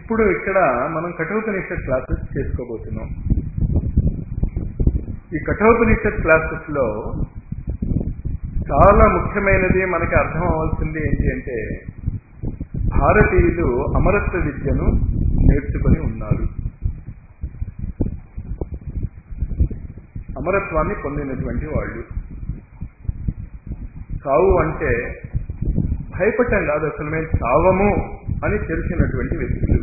ఇప్పుడు ఇక్కడ మనం కఠోపనిషత్ క్లాసెస్ చేసుకోబోతున్నాం. ఈ కఠోపనిషత్ క్లాసెస్ లో చాలా ముఖ్యమైనది మనకి అర్థం అవ్వాల్సింది ఏంటి అంటే, భారతీయులు అమరత్వ విద్యను నేర్చుకొని ఉన్నారు. అమరత్వాన్ని పొందినటువంటి వాళ్ళు. చావు అంటే భయపడటం కాదు, అసలు మేము చావము అని తెలిసినటువంటి వ్యక్తులు.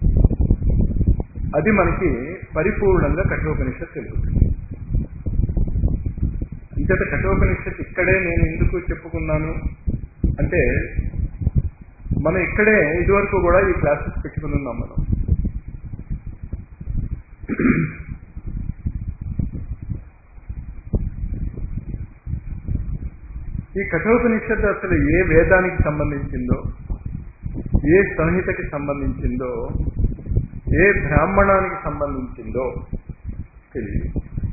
అది మనకి పరిపూర్ణంగా కఠోపనిషత్ తెలుపుతుంది. ఇంతట కఠోపనిషత్ ఇక్కడే నేను ఎందుకు చెప్పుకున్నాను అంటే, మనం ఇక్కడే ఇదివరకు కూడా ఈ క్లాసెస్ పెట్టుకుని ఉన్నాం మనం. ఈ కఠోపనిషత్తు అసలు ఏ వేదానికి సంబంధించిందో, ఏ సంహితకి సంబంధించిందో, ఏ బ్రాహ్మణానికి సంబంధించిందో తెలియదు.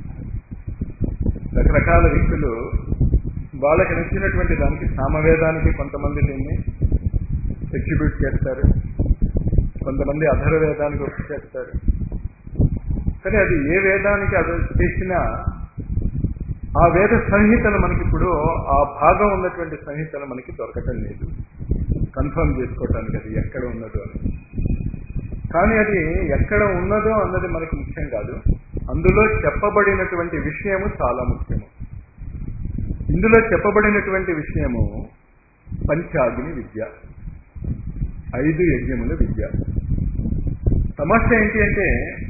రకరకాల వ్యక్తులు వాళ్ళకి నచ్చినటువంటి దానికి, సామవేదానికి కొంతమంది దీన్ని ఎగ్జిక్యూట్ చేస్తారు, కొంతమంది అధర్వేదానికి వచ్చి చేస్తారు. కానీ అది ఏ వేదానికి అది చేసినా ఆ వేద సంహితలు మనకి ఇప్పుడు ఆ భాగం ఉన్నటువంటి సంహితలు మనకి దొరకటం లేదు కన్ఫర్మ్ చేసుకోవటానికి అది ఎక్కడ ఉన్నదో అని. కానీ అది ఎక్కడ ఉన్నదో అన్నది మనకి ముఖ్యం కాదు, అందులో చెప్పబడినటువంటి విషయము చాలా ముఖ్యము. ఇందులో చెప్పబడినటువంటి విషయము పంచాగ్ని విద్య, 5 యజ్ఞముల విద్య. సమస్య ఏంటి అంటే,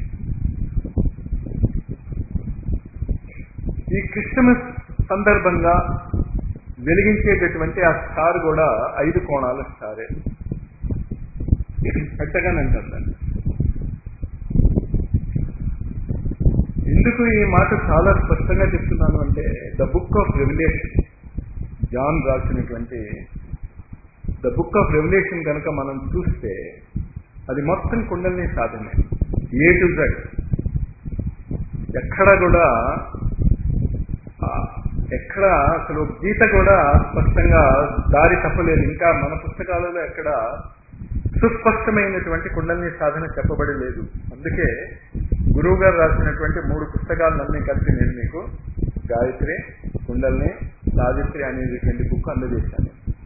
ఈ క్రిస్టమస్ సందర్భంగా వెలిగించేటటువంటి ఆ స్టార్ కూడా 5 కోణాల స్టారే. పెట్టగానంటారు దాన్ని. ఎందుకు ఈ మాట చాలా స్పష్టంగా చెప్తున్నాను అంటే, the book of revolution, John రాసినటువంటి ద బుక్ ఆఫ్ రెవల్యూషన్ కనుక మనం చూస్తే అది మొత్తం కుండలిని సాధనే, ఏ టు జెడ్. ఎక్కడ అసలు గీత కూడా స్పష్టంగా దారి తప్పలేదు. ఇంకా మన పుస్తకాలలో ఎక్కడ సుస్పష్టమైనటువంటి కుండలిని సాధన చెప్పబడి లేదు. అందుకే గురువు గారు రాసినటువంటి 3 పుస్తకాలన్నీ కలిపి నేను మీకు గాయత్రి, కుండలిని, సావిత్రి అనేటువంటి బుక్ అందజేశాను.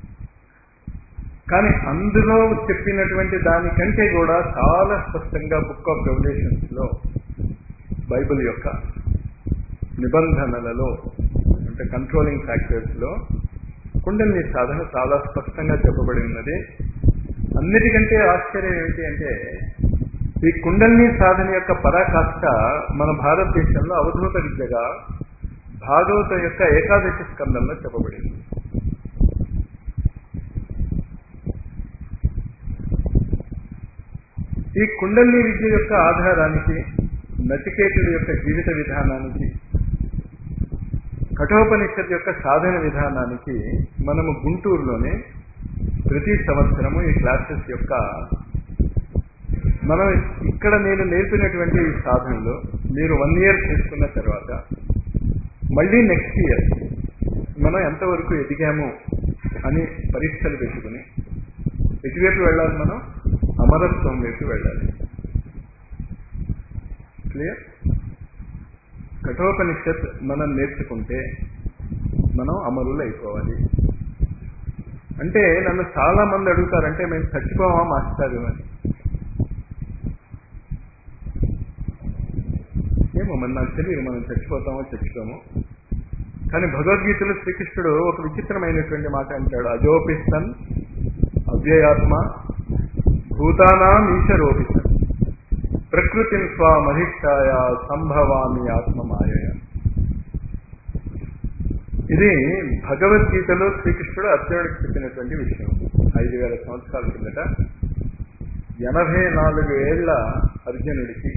కానీ అందులో చెప్పినటువంటి దానికంటే కూడా చాలా స్పష్టంగా బుక్ ఆఫ్ రెవల్యూషన్స్ లో, బైబిల్ యొక్క నిబంధనలలో అంటే కంట్రోలింగ్ ఫ్యాక్టర్స్ లో కుండలిని సాధన చాలా స్పష్టంగా చెప్పబడి ఉన్నది. అన్నిటికంటే ఆశ్చర్యం ఏంటి అంటే, ఈ కుండలిని సాధన యొక్క పరాకాష్ఠ మన భారతదేశంలో అవధూత విద్యగా భాగవత యొక్క ఏకాదశి స్కందంలో చెప్పబడింది. ఈ కుండలిని విద్య యొక్క ఆధారానికి, నచికేతుడి యొక్క జీవిత విధానానికి, కఠోపనిషత్ యొక్క సాధన విధానానికి మనము గుంటూరులోనే ప్రతి సంవత్సరము ఈ క్లాసెస్ యొక్క మనం ఇక్కడ నేను నేర్పినటువంటి ఈ సాధనలో మీరు 1 year చేసుకున్న తర్వాత మళ్ళీ నెక్స్ట్ ఇయర్ మనం ఎంతవరకు ఎదిగాము అని పరీక్షలు పెట్టుకుని ఎటువైపు వెళ్ళాలి, మనం అమరత్వం వైపు వెళ్ళాలి. క్లియర్? కఠోపనిషత్ మనం నేర్చుకుంటే మనం అమరులు అయిపోవాలి. అంటే నన్ను చాలా మంది అడుగుతారంటే, మేము చచ్చిపోవా మాస్టారు అని. ఏమో మరి నాకు తెలియదు మనం చచ్చిపోతామో. కానీ భగవద్గీతలో శ్రీకృష్ణుడు ఒక విచిత్రమైనటువంటి మాట అంటాడు, అజోపిస్తన్ అవ్యయాత్మ భూతానాం ఈశ్వరోపిస్తన్ ప్రకృతిని స్వామధిష్టాయ సంభవామి ఆత్మమాయ. ఇది భగవద్గీతలో శ్రీకృష్ణుడు అర్జునుడికి చెప్పినటువంటి విషయం. 5000 సంవత్సరాల కిందట 84 ఏళ్ల అర్జునుడికి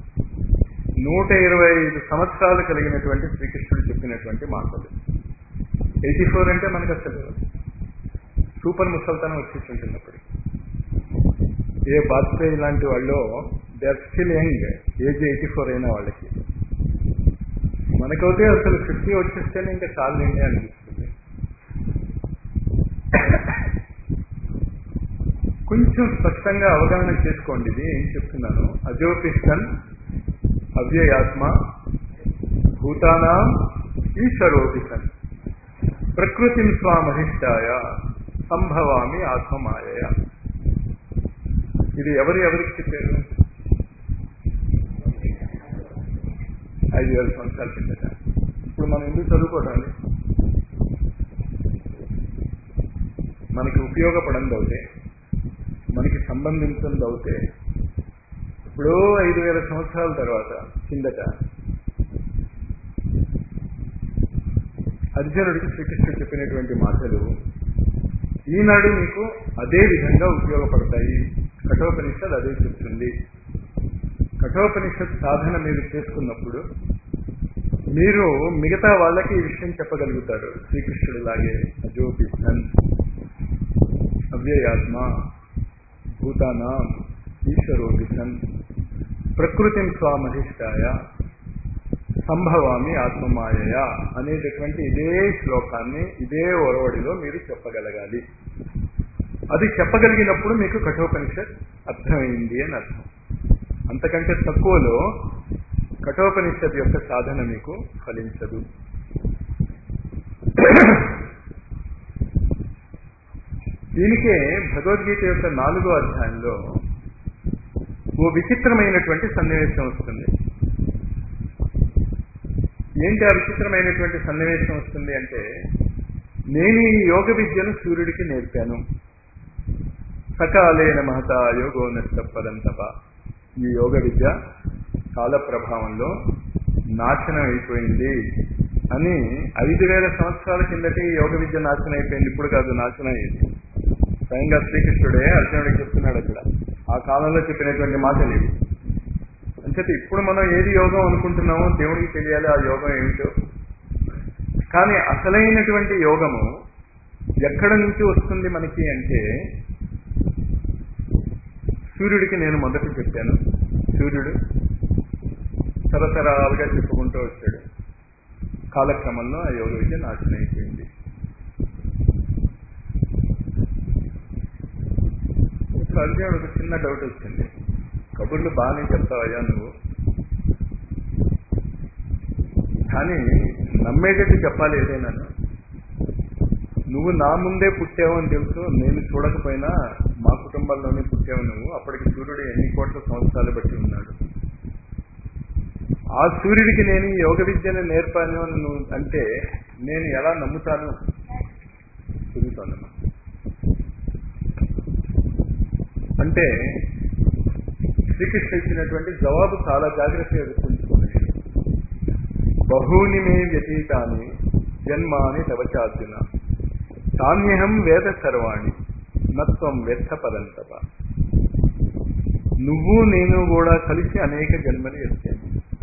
125 సంవత్సరాలు కలిగినటువంటి శ్రీకృష్ణుడు చెప్పినటువంటి మాటలు. 84 అంటే మనకు అసలు సూపర్ ముసల్తనం వచ్చేస్తుంటున్నప్పుడు. ఏ వాజ్పేయి లాంటి వాళ్ళు they are still young, age 84 అయిన వాళ్ళకి. మనకైతే అసలు 50 వచ్చేస్తేనే ఇంకా చాలండి అనిపిస్తుంది. కొంచెం స్పష్టంగా అవగాహన చేసుకోండి. ఇది ఏం చెప్తున్నాను. అజోపిష్టన్ అవ్యయాత్మ భూతానాం ఈశ్వరోపిసన్ ప్రకృతిం స్వామధిష్టాయ సంభవామి ఆత్మమాయయ. ఇది ఎవరికి చెప్పారు? 5,000 సంవత్సరాల కిందట. ఇప్పుడు మనం ఎందుకు చదువుకోవటాలి? మనకి ఉపయోగపడంది అవుతే, మనకి సంబంధించింది అవుతే, ఇప్పుడు 5,000 సంవత్సరాల తర్వాత కిందట అర్జునుడికి శ్రీకృష్ణుడు చెప్పినటువంటి మాటలు ఈనాడు మీకు అదే విధంగా ఉపయోగపడతాయి. కఠోపనిషత్ అదే చెప్తుంది. కఠోపనిషత్ సాధన మీరు చేసుకున్నప్పుడు మీరు మిగతా వాళ్ళకి ఈ విషయం చెప్పగలుగుతారు. శ్రీకృష్ణుడు లాగే అజోపిసన్ అవ్యయాత్మ భూతానాం ఈశ్వరోపిసన్ ప్రకృతిం స్వామధిష్టాయ సంభవామి ఆత్మమాయయ అనేటటువంటి ఇదే శ్లోకాన్ని ఇదే ఒరవడిలో మీరు చెప్పగలగాలి. అది చెప్పగలిగినప్పుడు మీకు కఠోపనిషత్ అర్థమైంది అని అర్థం. అంతకంటే తక్కువలో కఠోపనిషత్ యొక్క సాధన మీకు ఫలించదు. దీనికే భగవద్గీత యొక్క 4వ అధ్యాయంలో ఓ విచిత్రమైనటువంటి సన్నివేశం వస్తుంది. ఏంటి ఆ విచిత్రమైనటువంటి సన్నివేశం వస్తుంది అంటే, నేను ఈ యోగ విద్యను సూర్యుడికి నేర్పాను. సకాలేన మహతా యోగో నష్టపదం తప. ఈ యోగ విద్య కాల ప్రభావంలో నాశనం అయిపోయింది అని 5,000 సంవత్సరాల కిందటే ఈ యోగ విద్య నాశనం అయిపోయింది. ఇప్పుడు కాదు నాశనం అయ్యింది. స్వయంగా శ్రీకృష్ణుడే అర్జునుడికి చెప్తున్నాడు అక్కడ. ఆ కాలంలో చెప్పినటువంటి మాటలు ఇవి. అంచేత ఇప్పుడు మనం ఏది యోగం అనుకుంటున్నామో దేవుడికి తెలియాలి ఆ యోగం ఏమిటో. కానీ అసలైనటువంటి యోగము ఎక్కడ నుంచి వస్తుంది మనకి అంటే, సూర్యుడికి నేను మొదట చెప్పాను. సూర్యుడు తరతరాలుగా చెప్పుకుంటూ వచ్చాడు. కాలక్రమంలో ఆ యోగ విద్య నాశనం అయిపోయింది. అర్జునుడికి చిన్న డౌట్ వచ్చింది. కబుర్లు బాగానే చెప్తావయ్యా నువ్వు, కానీ నమ్మేటట్టు చెప్పాలి ఏదైనా. నువ్వు నా ముందే పుట్టావు అని తెలుసు, నేను చూడకపోయినా మా కుటుంబంలోనే పుట్టావు నువ్వు. అప్పటికి సూర్యుడు ఎన్ని కోట్ల సంవత్సరాలు బట్టి ఉన్నాడు. ఆ సూర్యుడికి నేను ఈ యోగ విద్యను నేర్పాను అని నువ్వు అంటే నేను ఎలా నమ్ముతాను? తిరుగుతాను అంటే శ్రీకృష్ణ ఇచ్చినటువంటి జవాబు చాలా జాగ్రత్తగా గుర్తుంచుకోండి. బహూని మే వ్యతీతాని జన్మాని తవచార్జున తాన్యహం వేద సర్వాణి నత్వం వ్యర్థ పదంతప. నువ్వు నేను కూడా కలిసి అనేక జన్మలు ఎత్తాను.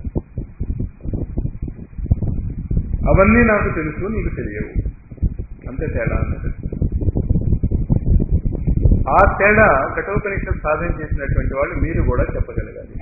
అవన్నీ నాకు తెలుసు, నీకు తెలియవు. అంతే తేడా అన్నది. ఆ తేడా కఠోపనిషత్ సాధన చేసినటువంటి వాళ్ళు మీరు కూడా చెప్పగలగాలి.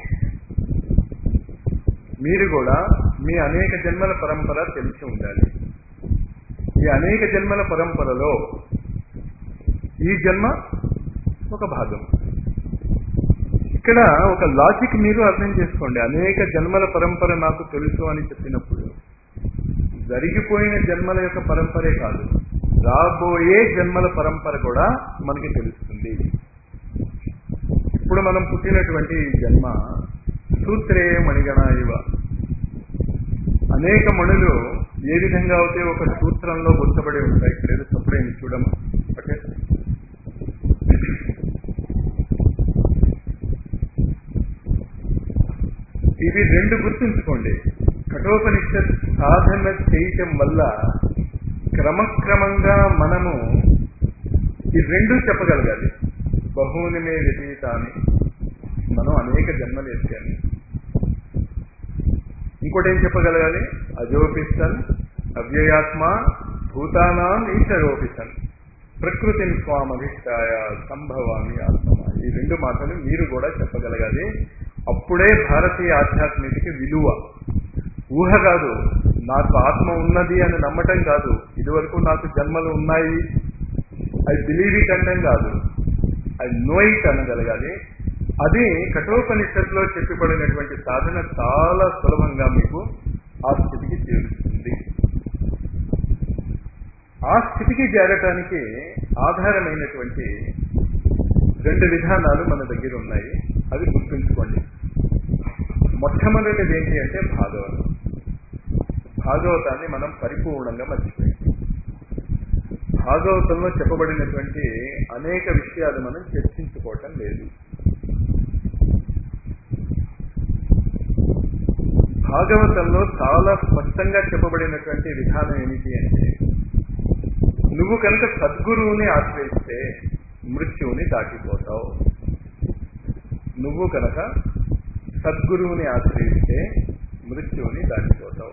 మీరు కూడా మీ అనేక జన్మల పరంపర తెలిసి ఉండాలి. ఈ అనేక జన్మల పరంపరలో ఈ జన్మ ఒక భాగం. ఇక్కడ ఒక లాజిక్ మీరు అర్థం చేసుకోండి. అనేక జన్మల పరంపర నాకు తెలుసు అని చెప్పినప్పుడు జరిగిపోయిన జన్మల యొక్క పరంపరే కాదు, రాబోయే జన్మల పరంపర కూడా మనకి తెలుస్తుంది. ఇప్పుడు మనం పుట్టినటువంటి ఈ జన్మ సూత్రే మణిగణ ఇవ. అనేక మణులు ఏ విధంగా అయితే ఒక సూత్రంలో గుర్తపడి ఉంటాయి. ఇక్కడ ఏదో తప్పుడైంది చూడమ్మా. ఓకే, ఇవి రెండు గుర్తుంచుకోండి. కఠోపనిషత్ సాధన చేయటం వల్ల క్రమక్రమంగా మనము ఈ రెండు చెప్పగలగాలి. బహూని మే వ్యతీతాన్ని, మనం అనేక జన్మలు ఎత్తాము. ఇంకోటి ఏం చెప్పగలగాలి? అజోపిసన్ అవ్యయాత్మ భూతానాం ఈశ్వరోపిసన్ ప్రకృతిని స్వామధిష్టాయ సంభవామి ఆత్మ. ఈ రెండు మాటలు మీరు కూడా చెప్పగలగాలి. అప్పుడే భారతీయ ఆధ్యాత్మికకి విలువ. ఊహ కాదు, నాకు ఆత్మ ఉన్నది అని నమ్మటం కాదు, ఇదివరకు నాకు జన్మలు ఉన్నాయి ఐ బిలీవ్ ఇట్ అంటం కాదు. అది నోయిట్ అనగలగాలి. అది కఠోపనిషత్తులో చెప్పబడినటువంటి సాధన చాలా సులభంగా మీకు ఆ స్థితికి చేరుస్తుంది. ఆ స్థితికి చేరటానికి ఆధారమైనటువంటి 2 విధానాలు మన దగ్గర ఉన్నాయి. అవి గుర్తుంచుకోండి. మొట్టమొదటిది ఏంటి అంటే భాగవతం. భాగవతాన్ని మనం పరిపూర్ణంగా మర్చిపోయాం. భాగవతంలో చెప్పబడినటువంటి అనేక విషయాలు మనం చర్చించుకోవటం లేదు. భాగవతంలో చాలా స్పష్టంగా చెప్పబడినటువంటి విధానం ఏమిటి అంటే, నువ్వు కనుక సద్గురువుని ఆశ్రయిస్తే మృత్యువుని దాటిపోతావు. నువ్వు కనుక సద్గురువుని ఆశ్రయిస్తే మృత్యువుని దాటిపోతావు.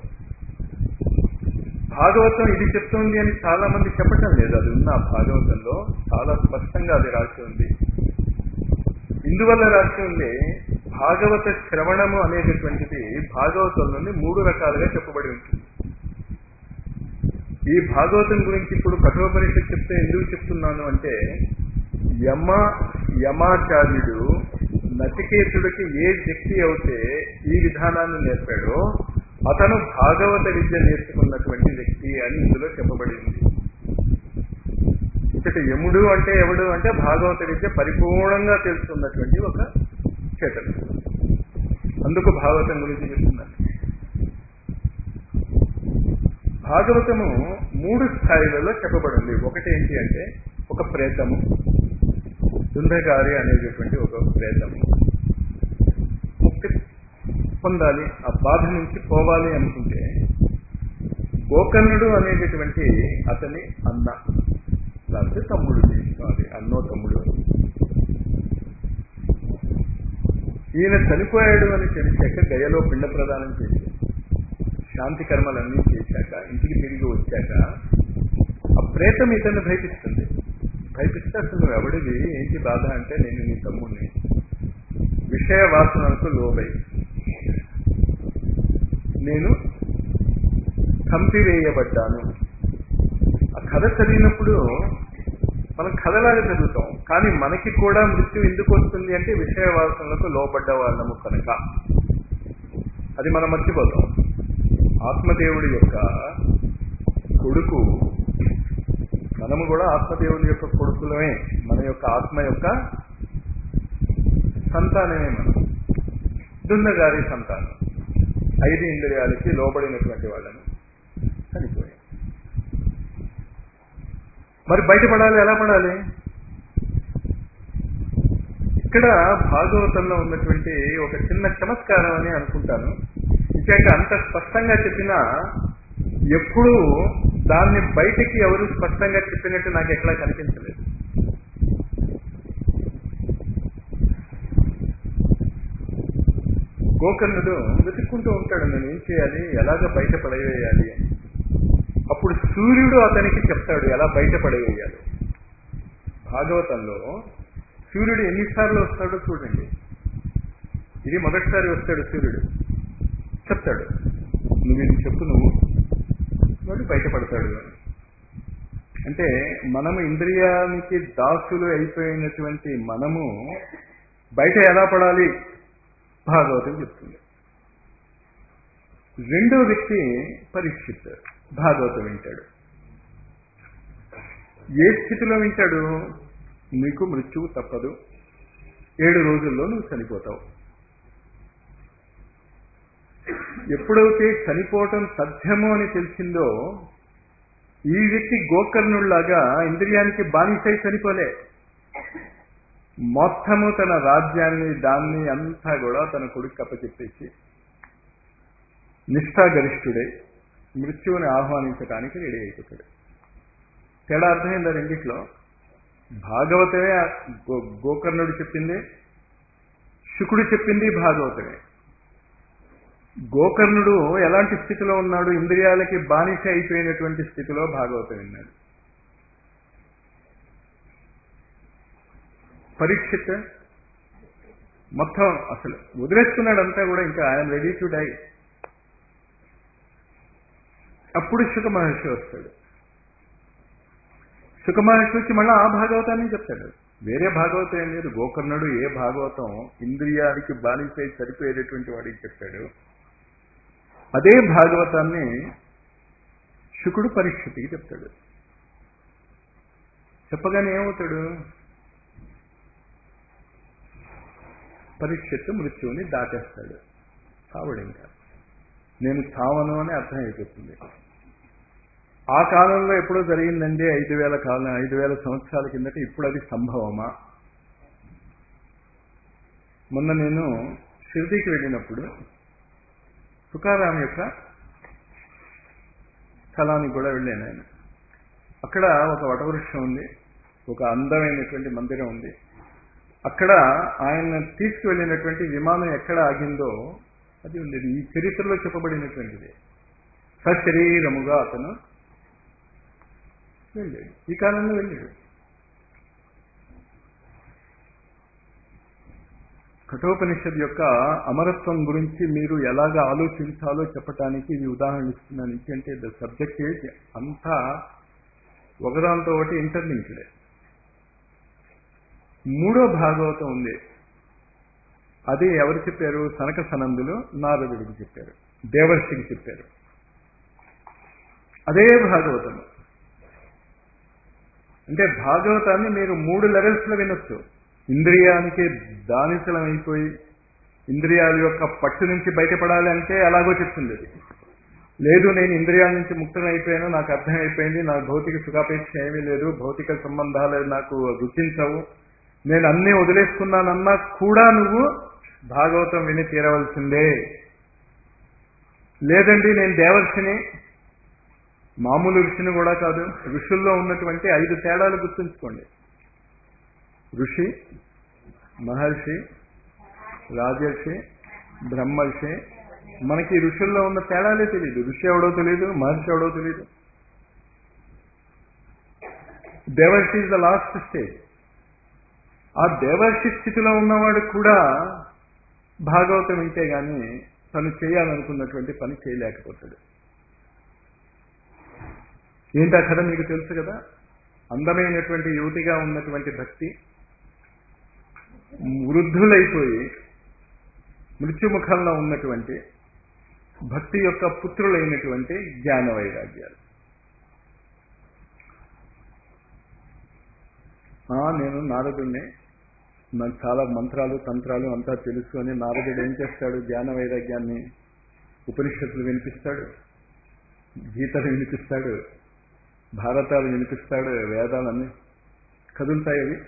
భాగవతం ఇది చెప్తోంది అని చాలా మంది చెప్పటం లేదు. అది ఉన్న భాగవతంలో చాలా స్పష్టంగా అది రాసి ఉంది. ఇందువల్ల రాసి ఉంది, భాగవత శ్రవణము అనేటటువంటిది భాగవతంలోని 3 రకాలుగా చెప్పబడి ఉంటుంది. ఈ భాగవతం గురించి ఇప్పుడు కఠోపనిషత్తు చెప్తే ఎందుకు చెప్తున్నాను అంటే, యమాచార్యుడు నచికేతుడికి ఏ శక్తి అయితే ఈ విధానాన్ని నేర్పాడో అతను భాగవత విద్య నేర్చుకున్నటువంటి వ్యక్తి అని ఇందులో చెప్పబడింది. ఇక్కడ యముడు అంటే ఎవడు అంటే భాగవత విద్య పరిపూర్ణంగా తెలుసుకున్నటువంటి ఒక చేతనుడు. అందుకు భాగవతం గురించి చెప్తున్నాను. భాగవతము 3 స్థాయిలలో చెప్పబడింది. ఒకటి ఏంటి అంటే, ఒక ప్రేతము, దుంధగారి అనేటటువంటి ఒక ప్రేతము ముక్తి పొందాలి, ఆ బాధ నుంచి పోవాలి అనుకుంటే గోకర్ణుడు అనేటటువంటి అతని అన్న, లేకపోతే తమ్ముడు, అది అన్నో తమ్ముడు. ఈయన చనిపోయాడు అని తెలిసాక గయలో పిండ ప్రదానం చేసి శాంతి కర్మలన్నీ చేశాక ఇంటికి తిరిగి వచ్చాక ఆ ప్రేతం ఇతన్ని భయపిస్తుంది. భయపిస్తే అసలు నువ్వు ఎవడివి, ఏంటి బాధ అంటే, నేను నీ తమ్ముడిని, విషయ వాసనలకు లోబై నేను చంపివేయబడ్డాను. ఆ కథ చదివినప్పుడు మనం కథలాగా చదువుతాం, కానీ మనకి కూడా మృత్యు ఎందుకు వస్తుంది అంటే విషయ వాసనలకు లోబడ్డ వాళ్ళము కనుక. అది మనం మర్చిపోతాం. ఆత్మదేవుడి యొక్క కొడుకు, మనము కూడా ఆత్మదేవుడి యొక్క కొడుకులమే, మన యొక్క ఆత్మ యొక్క సంతానమే మనం. దున్నగారి సంతానం, 5 ఇంద్రియాలకి లోబడినటువంటి వాళ్ళను చనిపోయాం. మరి బయటపడాలి, ఎలా పడాలి? ఇక్కడ భాగవతంలో ఉన్నటువంటి ఒక చిన్న చమత్కారం అని అనుకుంటాను. ఇంకేక అంత స్పష్టంగా చెప్పినా ఎప్పుడూ దాన్ని బయటికి ఎవరు స్పష్టంగా చెప్పినట్టు నాకు ఎక్కడా కనిపించలేదు. గోకర్ణుడు వెతుక్కుంటూ ఉంటాడు, నేను ఏం చేయాలి, ఎలాగ బయటపడవేయాలి అని. అప్పుడు సూర్యుడు అతనికి చెప్తాడు ఎలా బయటపడవేయాలి. భాగవతంలో సూర్యుడు ఎన్నిసార్లు వస్తాడో చూడండి. ఇది మొదటిసారి వస్తాడు సూర్యుడు, చెప్తాడు నువ్వు ఇది చెప్పు, నువ్వు వాడు బయటపడతాడు అని. అంటే మనము ఇంద్రియానికి దాసులు అయిపోయినటువంటి మనము బయట ఎలా పడాలి భాగవతం చెప్తుంది. 2వ వ్యక్తి పరీక్షిత్ భాగవతం వింటాడు. ఏ స్థితిలో వింటాడు? నీకు మృత్యువు తప్పదు, 7 రోజుల్లో నువ్వు చనిపోతావు. ఎప్పుడైతే చనిపోవటం సత్యము అని తెలిసిందో, ఈ వ్యక్తి గోకర్ణుల్లాగా ఇంద్రియానికి బానిసై చనిపోలే. మొత్తము తన రాజ్యాన్ని దాన్ని అంతా కూడా తన కొడుకు అప్పచెప్పేసి నిష్ఠాగరిష్ఠుడై మృత్యువుని ఆహ్వానించడానికి రెడీ అయిపోతాడు. తేడా అర్థమైందా రెండిట్లో? భాగవతమే గోకర్ణుడు చెప్పింది, శుకుడు చెప్పింది భాగవతమే. గోకర్ణుడు ఎలాంటి స్థితిలో ఉన్నాడు? ఇంద్రియాలకి బానిస అయిపోయినటువంటి స్థితిలో భాగవతం విన్నాడు. పరీక్షిత్ మొత్తం అసలు వదిలేసుకున్నాడు అంతా కూడా, ఇంకా ఐఎమ్ రెడీ టు డై. అప్పుడు శుక మహర్షి వస్తాడు. శుక మహర్షి వచ్చి మళ్ళీ ఆ భాగవతాన్ని చెప్తాడు. వేరే భాగవతం ఏం లేదు. గోకర్ణుడు ఏ భాగవతం ఇంద్రియానికి బానిసై సరిపోయేటటువంటి వాడికి చెప్పాడు, అదే భాగవతాన్ని శుకుడు పరీక్షితికి చెప్తాడు. చెప్పగానే ఏమవుతాడు? పరీక్షిత్తు మృత్యువుని దాటేస్తాడు. చావడు ఇంకా. నేను చావను అని అర్థం అయిపోతుంది. ఆ కాలంలో ఎప్పుడో జరిగిందండి, 5,000 సంవత్సరాల కిందట. ఇప్పుడు అది సంభవమా? మొన్న నేను షిర్డీకి వెళ్ళినప్పుడు తుకారాం యొక్క స్థలానికి కూడా వెళ్ళాను. ఆయన అక్కడ ఒక వటవృక్షం ఉంది, ఒక అందమైనటువంటి మందిరం ఉంది. అక్కడ ఆయన తీసుకువెళ్ళినటువంటి విమానం ఎక్కడ ఆగిందో అది ఉండేది. ఈ చరిత్రలో చెప్పబడినటువంటిది. సశరీరముగా అతను వెళ్ళాడు, ఈ కాలంలో వెళ్ళాడు. కఠోపనిషత్ యొక్క అమరత్వం గురించి మీరు ఎలాగ ఆలోచించాలో చెప్పటానికి ఇది ఉదాహరణ ఇస్తున్నాను. ఎందుకంటే ద సబ్జెక్ట్ ఈజ్ అంతా ఒకదాంతో ఒకటి ఇంటర్లింక్డ్. 3వ భాగవతం ఉంది. అది ఎవరు చెప్పారు? సనక సనందులు నారదుడికి చెప్పారు, దేవర్షికి చెప్పారు. అదే భాగవతం. అంటే భాగవతాన్ని మీరు 3 లెవెల్స్లో వినొచ్చు. ఇంద్రియానికి దానిసలమైపోయి ఇంద్రియాల యొక్క పట్టు నుంచి బయటపడాలి అంటే అలాగో చెప్తుంది అది. లేదు, నేను ఇంద్రియాల నుంచి ముక్తం అయిపోయాను, నాకు అర్థమైపోయింది, నాకు భౌతిక సుఖాపేక్ష ఏమీ లేదు, భౌతిక సంబంధాలు నాకు రుచించవు, నేను అన్నీ వదిలేసుకున్నానన్నా కూడా నువ్వు భాగవతం విని తీరవలసిందే. లేదండి, నేను దేవర్షిని, మామూలు ఋషిని కూడా కాదు. ఋషుల్లో ఉన్నటువంటి 5 తేడాలు గుర్తుంచుకోండి. ఋషి, మహర్షి, రాజర్షి, బ్రహ్మర్షి. మనకి ఋషుల్లో ఉన్న తేడాలే తెలియదు. ఋషి ఎవడో తెలియదు, మహర్షి ఎవడో తెలియదు. దేవర్షి ఇస్ ద లాస్ట్ స్టేజ్. ఆ దేవర్షి స్థితిలో ఉన్నవాడు కూడా భాగవతం వింటే గాని తను చేయాలనుకున్నటువంటి పని చేయలేకపోతాడు. ఏంటా కథ మీకు తెలుసు కదా. అందమైనటువంటి యువతిగా ఉన్నటువంటి భక్తి వృద్ధులైపోయి మృత్యుముఖంలో ఉన్నటువంటి భక్తి యొక్క పుత్రులైనటువంటి జ్ఞాన వైరాగ్యాలు. నేను నారదుడిని, నాకు చాలా మంత్రాలు తంత్రాలు అంతా తెలుసు అని నారదుడు ఏం చేస్తాడు? జ్ఞాన వైరాగ్యాన్ని ఉపనిషత్తులు వినిపిస్తాడు, గీతలు వినిపిస్తాడు, భారతాలు వినిపిస్తాడు, వేదాలన్నీ కదులుతాయి. అవి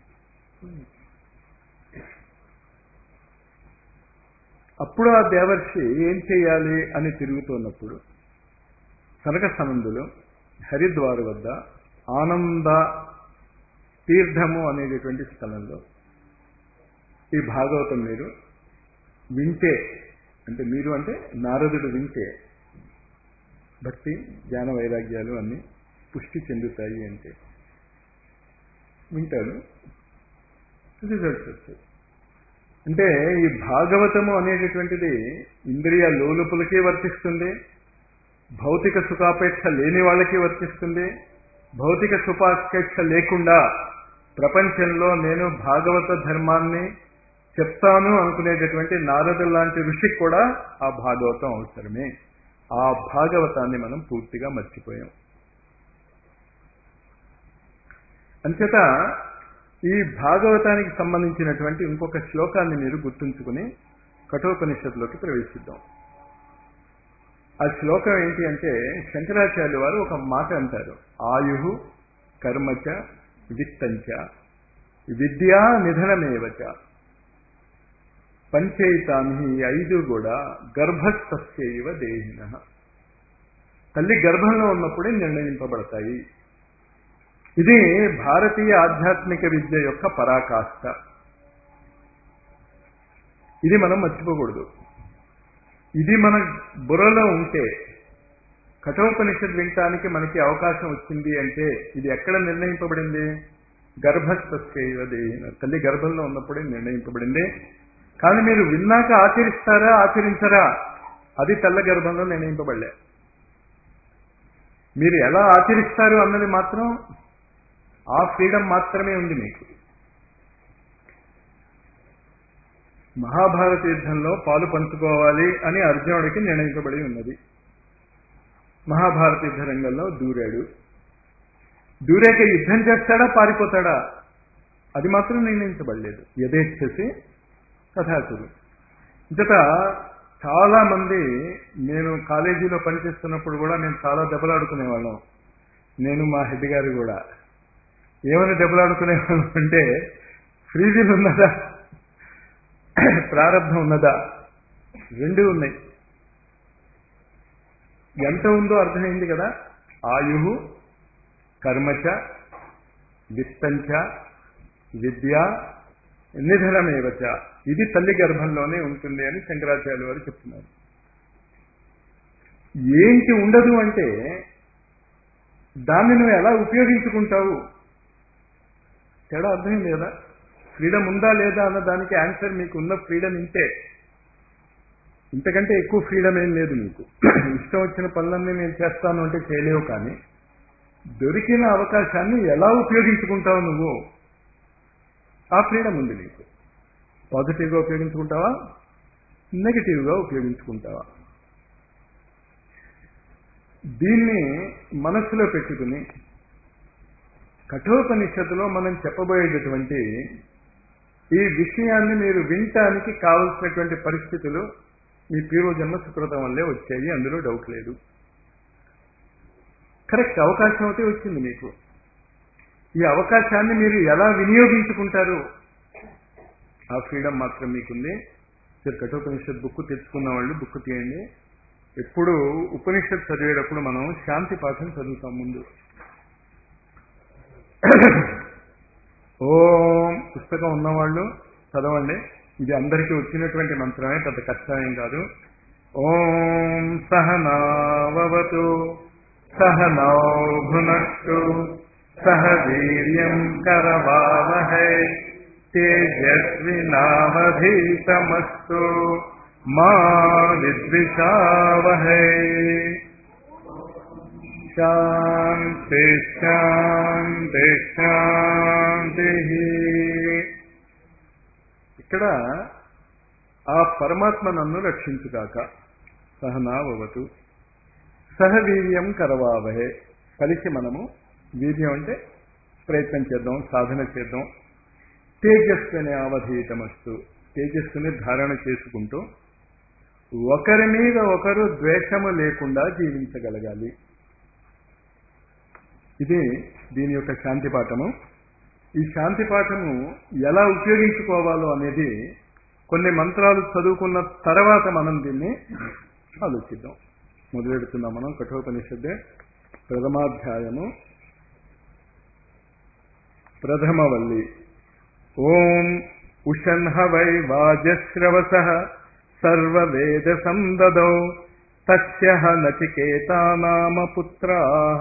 అప్పుడు ఆ దేవర్షి ఏం చేయాలి అని తిరుగుతున్నప్పుడు సనక సనందులు హరిద్వార్ వద్ద ఆనంద తీర్థము అనేటటువంటి స్థలంలో ఈ భాగవతం మీరు వింటే, అంటే మీరు అంటే నారదుడు వింటే భక్తి జ్ఞాన వైరాగ్యాలు అన్నీ పుష్టి చెందుతాయి అంటే వింటాడు, రిజల్ట్స్ వస్తాయి. అంటే ఈ భాగవతము అనేటటువంటిది ఇంద్రియ లోలుపులకి వర్తిస్తుంది, భౌతిక సుఖాపేక్ష లేని వాళ్ళకి వర్తిస్తుంది. భౌతిక సుఖాపేక్ష లేకుండా ప్రపంచంలో నేను భాగవత ధర్మాన్ని చెప్తాను అనుకునేటటువంటి నారదు లాంటి ఋషికి కూడా ఆ భాగవతం అవసరమే. ఆ భాగవతాన్ని మనం పూర్తిగా మర్చిపోయాం. అంచేత ఈ భాగవతానికి సంబంధించినటువంటి ఇంకొక శ్లోకాన్ని మీరు గుర్తుంచుకుని కఠోపనిషత్తులోకి ప్రవేశిద్దాం. ఆ శ్లోకం ఏంటి అంటే, శంకరాచార్యుల వారు ఒక మాట అంటారు, ఆయు కర్మచ విత్తంచ విద్యా నిధనమేవచ పంచైతాని 5 కూడా గర్భస్థస్యైవ దేహినః. తల్లి గర్భంలో ఉన్నప్పుడే నిర్ణయింపబడతాయి. ఇది భారతీయ ఆధ్యాత్మిక విద్య యొక్క పరాకాష్ఠ. ఇది మనం మర్చిపోకూడదు. ఇది మన బుర్రలో ఉంటే కఠోపనిషత్ వినటానికి మనకి అవకాశం వచ్చింది అంటే ఇది ఎక్కడ నిర్ణయింపబడింది? గర్భస్థస్యైవ దేహినః. తల్లి గర్భంలో ఉన్నప్పుడే నిర్ణయింపబడింది. కానీ మీరు విన్నాక ఆచరిస్తారా ఆచరించరా అది తెల్ల గర్భంలో నిర్ణయింపబడలే. మీరు ఎలా ఆచరిస్తారు అన్నది మాత్రం ఆ ఫ్రీడమ్ మాత్రమే ఉంది మీకు. మహాభారత యుద్ధంలో పాలు పంచుకోవాలి అని అర్జునుడికి నిర్ణయించబడి ఉన్నది. మహాభారత యుద్ధ రంగంలో దూరాడు. దూరాక యుద్ధం చేస్తాడా పారిపోతాడా అది మాత్రం నిర్ణయించబడలేదు. యథేచ్ఛసి తథాకురు. ఇంతట చాలా మంది, నేను కాలేజీలో పనిచేస్తున్నప్పుడు కూడా మేము చాలా దెబ్బలాడుకునేవాళ్ళం. నేను మా హెడ్ గారు కూడా ఏమని దెబ్బలాడుకునేవాళ్ళం అంటే, ఫ్రీజిల్ ఉన్నదా, ప్రారంభం ఉన్నదా, రెండు ఉన్నాయి. ఎంత ఉందో అర్థమైంది కదా. ఆయు కర్మచ విత్తంచ విద్య నిధనమేవచ, ఇది తల్లి గర్భంలోనే ఉంటుంది అని శంకరాచార్య వారు చెప్తున్నారు. ఏంటి ఉండదు అంటే దాన్ని నువ్వు ఎలా ఉపయోగించుకుంటావు, తేడా అర్థమైంది కదా. ఫ్రీడమ్ ఉందా లేదా అన్న దానికి ఆన్సర్ మీకు ఉన్న ఫ్రీడమ్ ఇంతే, ఇంతకంటే ఎక్కువ ఫ్రీడమ్ ఏం లేదు నీకు. ఇష్టం వచ్చిన పనులన్నీ నేను చేస్తాను అంటే చేయలేవు, కానీ దొరికిన అవకాశాన్ని ఎలా ఉపయోగించుకుంటావు నువ్వు, ఆ ఫ్రీడమ్ ఉంది నీకు. పాజిటివ్గా ఉపయోగించుకుంటావా, నెగిటివ్గా ఉపయోగించుకుంటావా, దీన్ని మనస్సులో పెట్టుకుని కఠోపనిషత్తులో మనం చెప్పబోయేటటువంటి ఈ విషయాన్ని మీరు వినటానికి కావలసినటువంటి పరిస్థితులు మీ పూర్వజన్మ సుకృతం వల్లే వచ్చాయి, అందులో డౌట్ లేదు. కరెక్ట్, అవకాశం అయితే వచ్చింది మీకు. ఈ అవకాశాన్ని మీరు ఎలా వినియోగించుకుంటారు, ఆ ఫ్రీడమ్ మాత్రం మీకుంది. మీరు కఠోపనిషత్ బుక్ తెచ్చుకున్న వాళ్ళు బుక్ తీయండి. ఎప్పుడు ఉపనిషత్ చదివేటప్పుడు మనం శాంతి పాఠం చదువుతాం ముందు. ఓం పుస్తకం ఉన్నవాళ్ళు చదవండి, ఇది అందరికీ వచ్చినటువంటి మంత్రమే, పెద్ద కష్టమేం కాదు. ఓం సహనావతు సహనౌ భునక్తు సహ వీర్యం కరవావహై తేజస్వినావధీతమస్తు మా విద్విషావహై. శాంతి శాంతి శాంతి. ఇక్కడ ఆ పరమాత్మ నన్ను రక్షించుగాక. సహనావతు సహ వీర్యం కరవావహే, కలిసి మనము, వీర్యం అంటే ప్రయత్నం చేద్దాం, సాధన చేద్దాం. తేజస్సుని అవధీతమస్తు, తేజస్సుని ధారణ చేసుకుంటూ ఒకరి మీద ఒకరు ద్వేషము లేకుండా జీవించగలగాలి. ఇది దీని యొక్క శాంతి పాఠము. ఈ శాంతి పాఠము ఎలా ఉపయోగించుకోవాలో అనేది కొన్ని మంత్రాలు చదువుకున్న తర్వాత మనం దీన్ని ఆలోచిద్దాం. మొదలెడుతున్నాం మనం కఠోపనిషత్ ప్రథమాధ్యాయము, ప్రథమవల్లి. ఓం ఉషన్హ వై వాజశ్రవసః సర్వవేద సందదౌ తస్యః నచికేతా నామ పుత్రాః.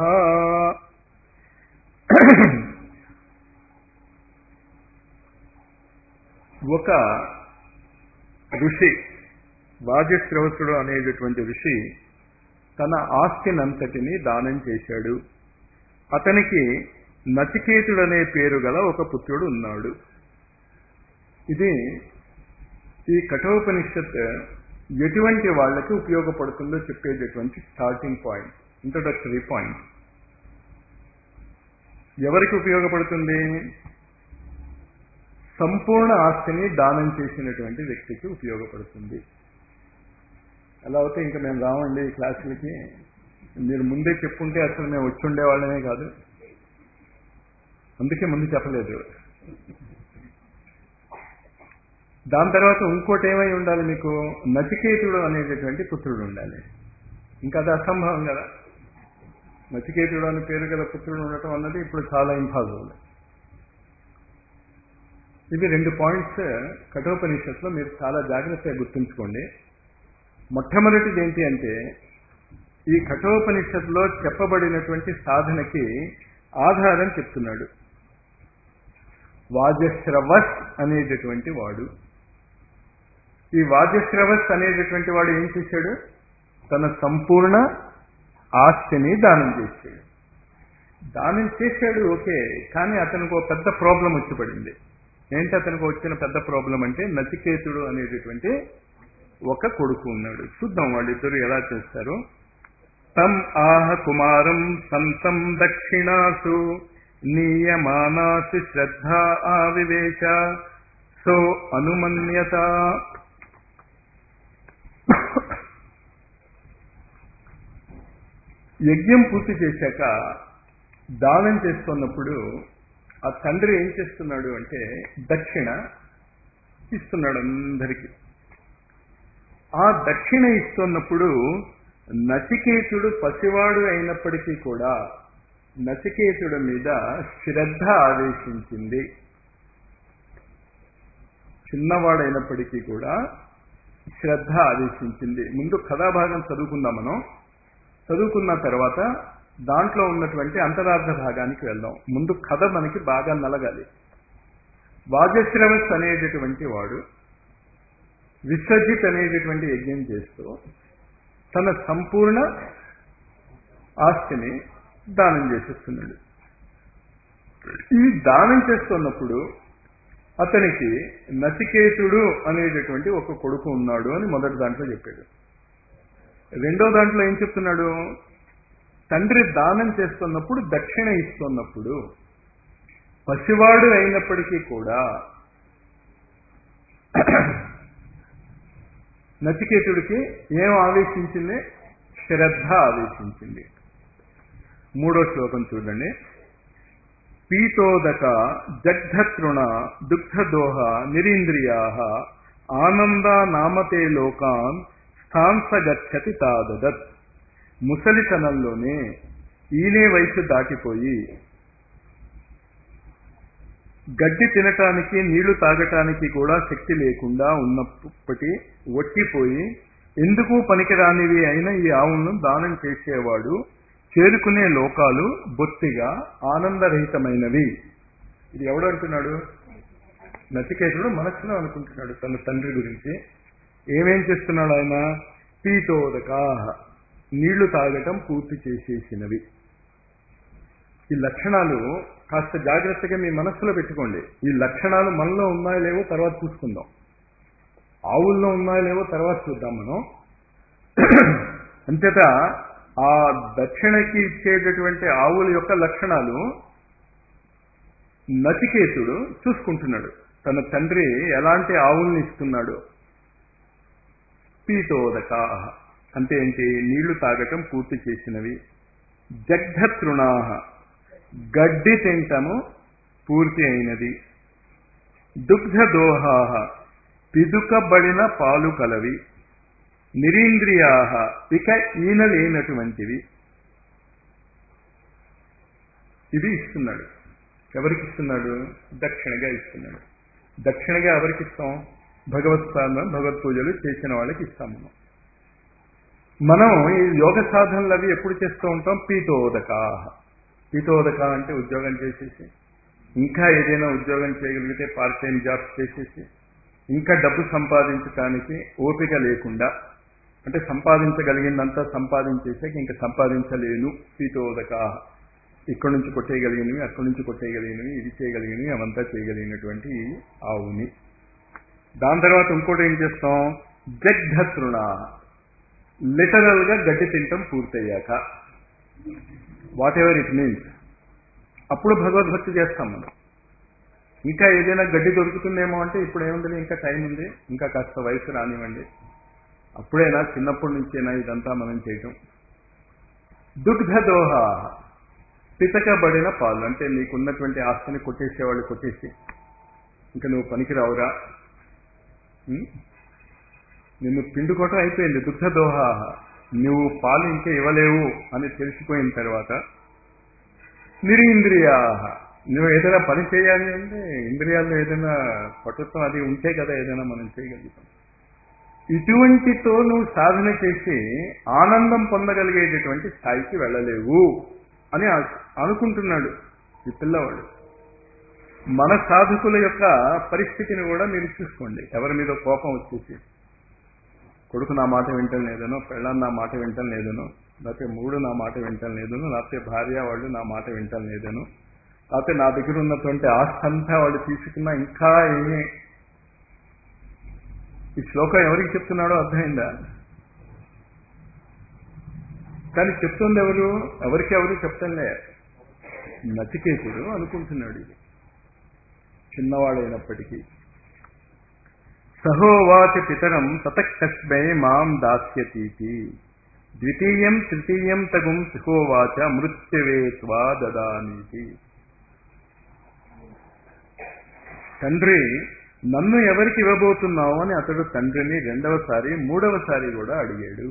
ఒక ఋషి, వాజశ్రవసుడు అనేటటువంటి ఋషి తన ఆస్తినంతటిని దానం చేశాడు. అతనికి నచికేతుడనే పేరు గల ఒక పుత్రుడు ఉన్నాడు. ఇది ఈ కఠోపనిషత్ ఎటువంటి వాళ్ళకి ఉపయోగపడుతుందో చెప్పేటటువంటి స్టార్టింగ్ పాయింట్, ఇంట్రొడక్టరీ పాయింట్. ఎవరికి ఉపయోగపడుతుంది? సంపూర్ణ ఆస్తిని దానం చేసినటువంటి వ్యక్తికి ఉపయోగపడుతుంది. అలా అయితే ఇంకా మేము రావండి ఈ క్లాసులకి, మీరు ముందే చెప్పుంటే అసలు మేము వచ్చి ఉండేవాళ్ళమే కాదు, అందుకే ముందు చెప్పలేదు. దాని తర్వాత ఇంకోటి ఏమై ఉండాలి మీకు, నచికేతుడు అనేటటువంటి పుత్రుడు ఉండాలి. ఇంకా అది అసంభవం కదా. నచికేతుడు అనే పేరు గల పుత్రుడు ఉండటం అన్నది ఇప్పుడు చాలా ఇంపాసిబుల్. ఇవి 2 పాయింట్స్ కఠోపనిషత్తులో మీరు చాలా జాగ్రత్తగా గుర్తుంచుకోండి. మొట్టమొదటిది ఏంటి అంటే, ఈ కఠోపనిషత్తులో చెప్పబడినటువంటి సాధనకి ఆధారం చెప్తున్నాడు. వాజశ్రవస్ అనేటటువంటి వాడు, ఈ వాజశ్రవస్ అనేటటువంటి వాడు ఏం చేశాడు? తన సంపూర్ణ ఆస్తిని దానం చేశాడు. దానం చేశాడు ఓకే, కానీ అతనికి ఒక పెద్ద ప్రాబ్లం వచ్చి పడింది. ఏంటి అతనికి వచ్చిన పెద్ద ప్రాబ్లం అంటే నచికేతుడు అనేటటువంటి ఒక కొడుకు ఉన్నాడు. చూద్దాం వాళ్ళిద్దరు ఎలా చేస్తారు. తం ఆహ కుమారం సంతం దక్షిణాసు నీయమానాసు శ్రద్ధ ఆవివేశ సో అనుమన్యత. యజ్ఞం పూర్తి చేశాక దానం చేస్తున్నప్పుడు ఆ తండ్రి ఏం చేస్తున్నాడు అంటే దక్షిణ ఇస్తున్నాడు అందరికీ. ఆ దక్షిణ ఇస్తున్నప్పుడు నచికేతుడు పసివాడు అయినప్పటికీ కూడా నచికేతుడి మీద శ్రద్ధ ఆవేశించింది. చిన్నవాడైనప్పటికీ కూడా శ్రద్ధ ఆవేశించింది. ముందు కథాభాగం చదువుకుందాం. మనం చదువుకున్న తర్వాత దాంట్లో ఉన్నటువంటి అంతరార్థ భాగానికి వెళ్దాం. ముందు కథ మనకి బాగా నలగాలి. వాజశ్రవస్ అనేటటువంటి వాడు విశ్వజిత్ అనేటటువంటి యజ్ఞం చేస్తూ తన సంపూర్ణ ఆస్తిని దానం చేసేస్తున్నాడు. ఈ దానం చేస్తున్నప్పుడు అతనికి నచికేతుడు అనేటటువంటి ఒక కొడుకు ఉన్నాడు అని మొదటి దాంట్లో చెప్పాడు. రెండో దాంట్లో ఏం చెప్తున్నాడు? తండ్రి దానం చేస్తున్నప్పుడు దక్షిణ ఇస్తున్నప్పుడు పసివాడు అయినప్పటికీ కూడా నచికేతుడికి ఏం ఆవేశించింది? శ్రద్ధ ఆవేశించింది. మూడో శ్లోకం చూడండి. పీతోదక జగ్ధతృణ దుగ్ధదోహ నిరీంద్రియా ఆనందా నామతే లోకాన్ స్థాంసగచ్చతి తాదదత్. ముసలితనంలోనే ఈనే వయసు దాటిపోయి గడ్డి తినటానికి నీళ్లు తాగటానికి కూడా శక్తి లేకుండా ఉన్నప్పటి ఒట్టిపోయి ఎందుకు పనికిరానివి అయిన ఈ ఆవులను దానం చేసేవాడు చేరుకునే లోకాలు బొత్తిగా ఆనందరహితమైనవి. ఇది ఎవడు అంటున్నాడు? నచికేతుడు మనస్సులో అనుకుంటున్నాడు తన తండ్రి గురించి. ఏమేం చేస్తున్నాడు ఆయన? పీతోదకా, నీళ్లు తాగటం పూర్తి చేసేసినవి. ఈ లక్షణాలు కాస్త జాగ్రత్తగా మీ మనస్సులో పెట్టుకోండి. ఈ లక్షణాలు మనలో ఉన్నాయో లేవో తర్వాత చూసుకుందాం. ఆవుల్లో ఉన్నాయో లేవో తర్వాత చూద్దాం మనం. అంతేత ఆ దక్షిణకి ఇచ్చేటటువంటి ఆవుల యొక్క లక్షణాలు నచికేతుడు చూసుకుంటున్నాడు. తన తండ్రి ఎలాంటి ఆవుల్ని ఇస్తున్నాడు. పీతోదక అంటే ఏంటి? నీళ్లు తాగటం పూర్తి చేసినవి. జగ్ధతృణాహ, గడ్డి తింటము పూర్తి అయినది. దుగ్ధదోహాహ, పిదుకబడిన పాలు కలవి. నిరీంద్రియాహ, ఇక ఈనలేనటువంటివి. ఇది ఇస్తున్నాడు. ఎవరికి ఇస్తున్నాడు? దక్షిణగా ఇస్తున్నాడు. దక్షిణగా ఎవరికి ఇస్తాం? భగవత్సాధన భగవత్ పూజలు చేసిన వాళ్ళకి ఇస్తాము. మనం ఈ యోగ సాధనలు అవి ఎప్పుడు చేస్తూ ఉంటాం? పీతోదక. పీతోదక అంటే ఉద్యోగం చేసేసి, ఇంకా ఏదైనా ఉద్యోగం చేయగలిగితే పార్ట్ టైం జాబ్స్ చేసేసి, ఇంకా డబ్బు సంపాదించడానికి ఓపిక లేకుండా, అంటే సంపాదించగలిగిందంతా సంపాదించేసాక ఇంకా సంపాదించలేను. పీతోదక. ఇక్కడి నుంచి కొట్టేయగలిగినవి, అక్కడి నుంచి కొట్టేయగలిగినవి, ఇది చేయగలిగినవి, అవంతా చేయగలిగినటువంటి ఆవుని. దాని తర్వాత ఇంకోటి ఏం చేస్తాం? జగ్ధతృణ, లిటరల్ గా గడ్డి తింటం పూర్తయ్యాక, వాట్ ఎవర్ ఇట్ మీన్స్, అప్పుడు భగవద్భక్తి చేస్తాం మనం. ఇంకా ఏదైనా గడ్డి దొరుకుతుందేమో అంటే ఇప్పుడు ఏముంది, ఇంకా టైం ఉంది, ఇంకా కాస్త వయసు రానివ్వండి, అప్పుడైనా చిన్నప్పటి నుంచైనా ఇదంతా మనం చేయటం. దుగ్ధదోహ, పితకబడిన పాలు, అంటే నీకున్నటువంటి ఆస్తిని కొట్టేసేవాళ్ళు కొట్టేసి ఇంకా నువ్వు పనికిరావురా, నిన్ను పిండుకోవటం అయిపోయింది. దుగ్ధదోహ, నువ్వు పాలు ఇంకా ఇవ్వలేవు అని తెలిసిపోయిన తర్వాత. నిరీంద్రియా, నువ్వు ఏదైనా పని చేయాలి అంటే ఇంద్రియాల్లో ఏదైనా పటుత్వం అది ఉంటే కదా ఏదైనా మనం చేయగలుగుతాం. ఇటువంటితో నువ్వు సాధన చేసి ఆనందం పొందగలిగేటటువంటి స్థాయికి వెళ్ళలేవు అని అనుకుంటున్నాడు ఈ పిల్లవాడు. మన సాధకుల యొక్క పరిస్థితిని కూడా మీరు చూసుకోండి. ఎవరి మీద కోపం వచ్చేసి కొడుకు నా మాట వింటం లేదనో, పెళ్ళాన్ని నా మాట వింటం లేదనో, లేకపోతే మూడు నా మాట వింటం లేదనో, లేకపోతే భార్య వాళ్ళు నా మాట వింటం లేదనో, లేకపోతే నా దగ్గర ఉన్నటువంటి ఆస్తి అంతా వాళ్ళు తీసుకున్నా ఇంకా ఏమి. ఈ శ్లోకం ఎవరికి చెప్తున్నాడో అర్థమైందా? కానీ చెప్తుంది ఎవరు? ఎవరు చెప్తంలే. నచికేతుడు అనుకుంటున్నాడు ఇది చిన్నవాడైనప్పటికీ. సహోవాచ పితరం తతఃకస్మై మాం దాస్యతీతి ద్వితీయం తృతీయం తగుం సహోవాచ మృత్యువే త్వా దదానీతి. తండ్రి, నన్ను ఎవరికి ఇవ్వబోతున్నావు అని అతడు తండ్రిని రెండవసారి మూడవసారి కూడా అడిగాడు.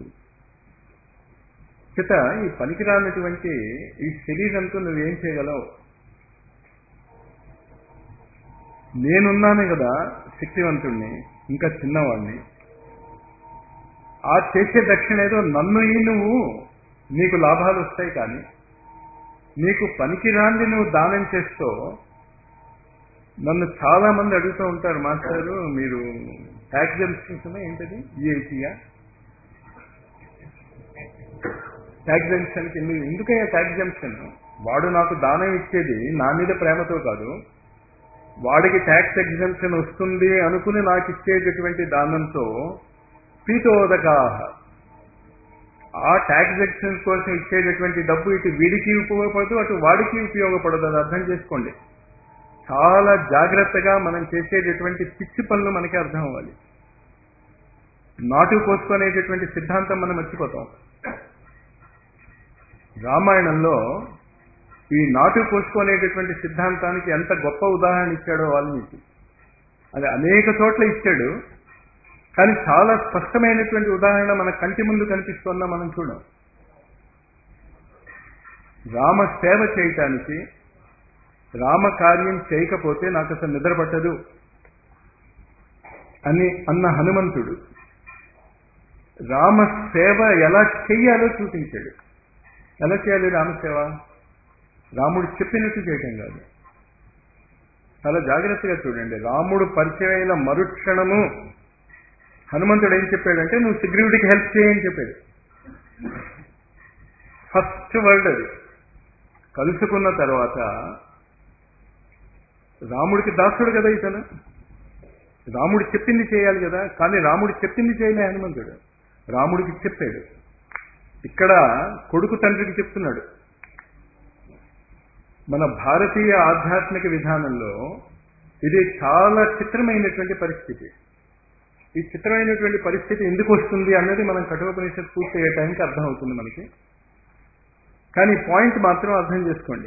చేత ఈ పనికిరానటువంటి ఈ శరీరంతో నువ్వేం చేయగలవు? నేనున్నాను కదా శక్తివంతుణ్ణి, ఇంకా చిన్నవాడిని. ఆ చేసే దక్షిణ ఏదో నన్ను నువ్వు నీకు లాభాలు వస్తాయి, కానీ నీకు పనికిరాంది నువ్వు దానం చేస్తూ. నన్ను చాలా మంది అడుగుతూ ఉంటారు, మాస్టారు మీరు ట్యాక్స్ ఎగ్జెంప్షన్ ఏంటది, ఈఐటీయా? ట్యాక్స్ ఎగ్జెంప్షన్కి ఎందుకయ్యా ట్యాక్స్ ఎగ్జెంప్షన్? వాడు నాకు దానం ఇచ్చేది నా మీద ప్రేమతో కాదు, వాడికి ట్యాక్స్ ఎగ్జెంప్షన్ వస్తుంది అనుకుని నాకు ఇచ్చేటటువంటి దానంతో పీతోదకాహ. ఆ ట్యాక్స్ ఎగ్జెంప్షన్ కోసం ఇచ్చేటటువంటి డబ్బు ఇటు వీడికి ఉపయోగపడదు, అటు వాడికి ఉపయోగపడదు. అది అర్థం చేసుకోండి. చాలా జాగ్రత్తగా మనం చేసేటటువంటి పిచ్చి పనులు మనకి అర్థం అవ్వాలి. నాటు కోసుకునేటటువంటి సిద్ధాంతం మనం మర్చిపోతాం. రామాయణంలో ఈ నాటు కోసుకునేటటువంటి సిద్ధాంతానికి ఎంత గొప్ప ఉదాహరణ ఇచ్చాడో వాల్మీకి. అది అనేక చోట్ల ఇచ్చాడు, కానీ చాలా స్పష్టమైనటువంటి ఉదాహరణ మన కంటి ముందు కనిపిస్తున్నా మనం చూడం. రామ సేవ చేయటానికి, రామ కార్యం చేయకపోతే నాకు అసలు నిద్ర పట్టదు అని అన్న హనుమంతుడు రామ సేవ ఎలా చెయ్యాలో చూపించాడు. ఎలా చేయాలి రామసేవ? రాముడు చెప్పినట్టు చేయటం కాదు. చాలా జాగ్రత్తగా చూడండి. రాముడు పరిచయం అయిన మరుక్షణము హనుమంతుడు ఏం చెప్పాడంటే, నువ్వు సుగ్రీవుడికి హెల్ప్ చేయని చెప్పాడు. ఫస్ట్ వర్డ్ అది. కలుసుకున్న తర్వాత రాముడికి దాసుడు కదా ఇతను, రాముడు చెప్పింది చేయాలి కదా. కానీ రాముడు చెప్పింది చేయలే హనుమంతుడు, రాముడికి చెప్పాడు. ఇక్కడ కొడుకు తండ్రికి చెప్తున్నాడు. మన భారతీయ ఆధ్యాత్మిక విధానంలో ఇది చాలా చిత్రమైనటువంటి పరిస్థితి. ఈ చిత్రమైనటువంటి పరిస్థితి ఎందుకు వస్తుంది అన్నది మనం కఠోపనిషత్తు పూర్తి అయ్యే టైంకి అర్థం అవుతుంది మనకి. కానీ పాయింట్ మాత్రం అర్థం చేసుకోండి.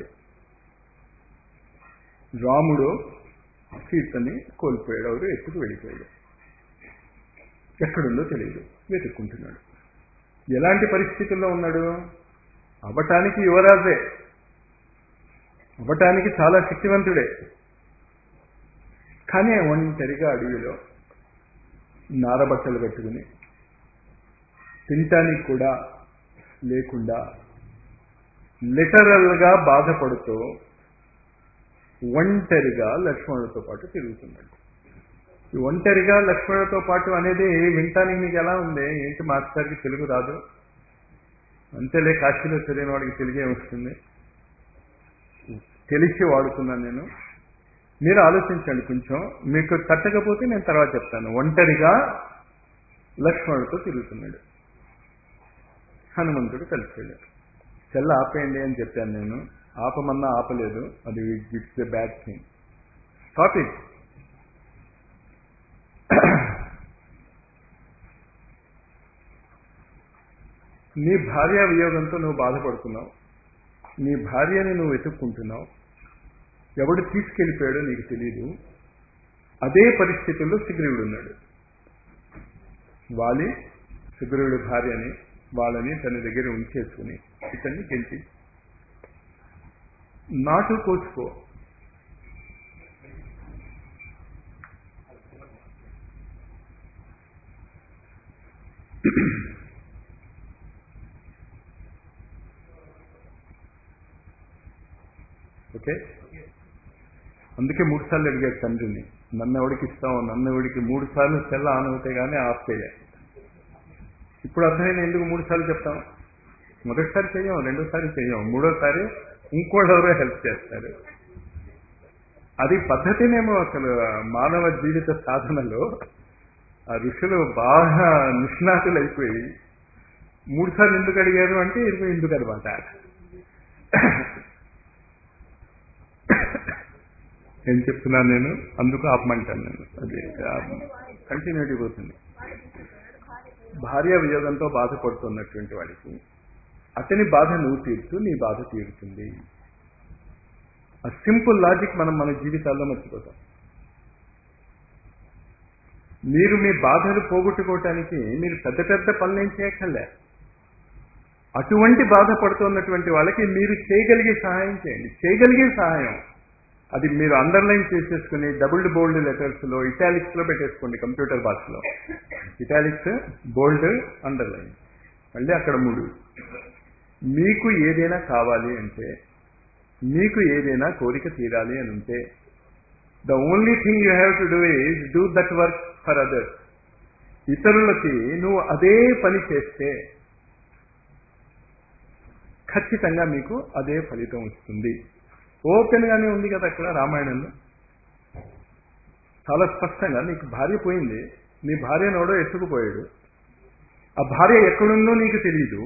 రాముడు సీతని కోల్పోయాడు, ఎవరు ఎత్తుకు వెళ్ళిపోయాడు. ఎక్కడుందో తెలియదు, వెతుక్కుంటున్నాడు. ఎలాంటి పరిస్థితుల్లో ఉన్నాడు? అవ్వటానికి యువరాజే, అవ్వటానికి చాలా శక్తివంతుడే, కానీ ఒంటరిగా అడవిలో నారబట్టలు కట్టుకుని తినటానికి కూడా లేకుండా లిటరల్గా బాధపడుతూ ఒంటరిగా లక్ష్మణుడితో పాటు తిరుగుతున్నాడు. ఈ ఒంటరిగా లక్ష్మణుడితో పాటు అనేది వింటానికి మీకు ఎలా ఉంది? ఏంటి మాస్టర్కి తెలుగు రాదు? అంతేలే, కాశీలో చదివిన వాడికి తెలుగే వస్తుంది, తెలిసి వాడుతున్నాను నేను. మీరు ఆలోచించండి కొంచెం, మీకు తట్టకపోతే నేను తర్వాత చెప్తాను. ఒంటరిగా లక్ష్మణుడితో తిరుగుతున్నాడు. హనుమంతుడు కలిసాడు. చెల్ల ఆపేయండి అని చెప్పాను నేను, ఆపమన్నా ఆపలేదు. అది it's a bad thing, stop it. నీ భార్య వియోగంతో నువ్వు బాధపడుతున్నావు, నీ భార్యని నువ్వు వెతుక్కుంటున్నావు, ఎవడు తీసుకెళ్ళిపోయాడో నీకు తెలియదు. అదే పరిస్థితుల్లో సుగ్రీవుడు ఉన్నాడు. వాలి సుగ్రీవుడి భార్యని, వాళ్ళని తన దగ్గర ఉంచేసుకుని ఇతన్ని గెలిచి నాటు కోసుకో. ఓకే, అందుకే 3 సార్లు అడిగాడు తండ్రిని, నన్ను ఎవడికి ఇస్తావు, నన్ను ఎవడికి. 3 సార్లు సెల్ల ఆన్ అవుతే కానీ ఆఫ్ చేయాలి. ఇప్పుడు అర్థమైనా ఎందుకు 3 సార్లు చెప్తాం? మొదటిసారి చెయ్యం, రెండోసారి చెయ్యం, మూడోసారి ఇంకోళ్ళెవరో హెల్ప్ చేస్తారు. అది పద్ధతినేమో అసలు మానవ జీవిత సాధనలో ఆ ఋషులు బాగా నిష్ణాతులు అయిపోయి 3 సార్లు ఎందుకు అడిగారు అంటే ఎందుకు అనమాట. ఏం చెప్తున్నాను నేను, అందుకు ఆపమంటాను నేను. అది కంటిన్యూటీ పోతుంది. భార్య వియోగంతో బాధపడుతున్నటువంటి వాడికి అతని బాధ నువ్వు తీర్చు, నీ బాధ తీరుతుంది. ఆ సింపుల్ లాజిక్ మనం మన జీవితాల్లో మర్చిపోతాం. మీరు మీ బాధలు పోగొట్టుకోవటానికి మీరు పెద్ద పెద్ద పనులేం చేయక్కర్లే. అటువంటి బాధపడుతున్నటువంటి వాళ్ళకి మీరు చేయగలిగే సహాయం చేయండి. చేయగలిగే సహాయం అది మీరు అండర్లైన్ చేసేసుకుని డబుల్డ్ బోల్డ్ లెటర్స్లో ఇటాలిక్స్లో పెట్టేసుకోండి. కంప్యూటర్ భాషలో ఇటాలిక్స్, బోల్డ్, అండర్లైన్, మళ్ళీ అక్కడ 3. మీకు ఏదైనా కావాలి అంటే, మీకు ఏదైనా కోరిక తీరాలి అని ఉంటే, the only thing you have to do is do that work for others. ఇతరులకి నువ్వు అదే పని చేస్తే ఖచ్చితంగా మీకు అదే ఫలితం వస్తుంది. ఓపెన్ గానే ఉంది కదా అక్కడ రామాయణంలో చాలా స్పష్టంగా. నీకు భార్య పోయింది, నీ భార్యనోడో ఎత్తుకుపోయాడు, ఆ భార్య ఎక్కడుందో నీకు తెలియదు.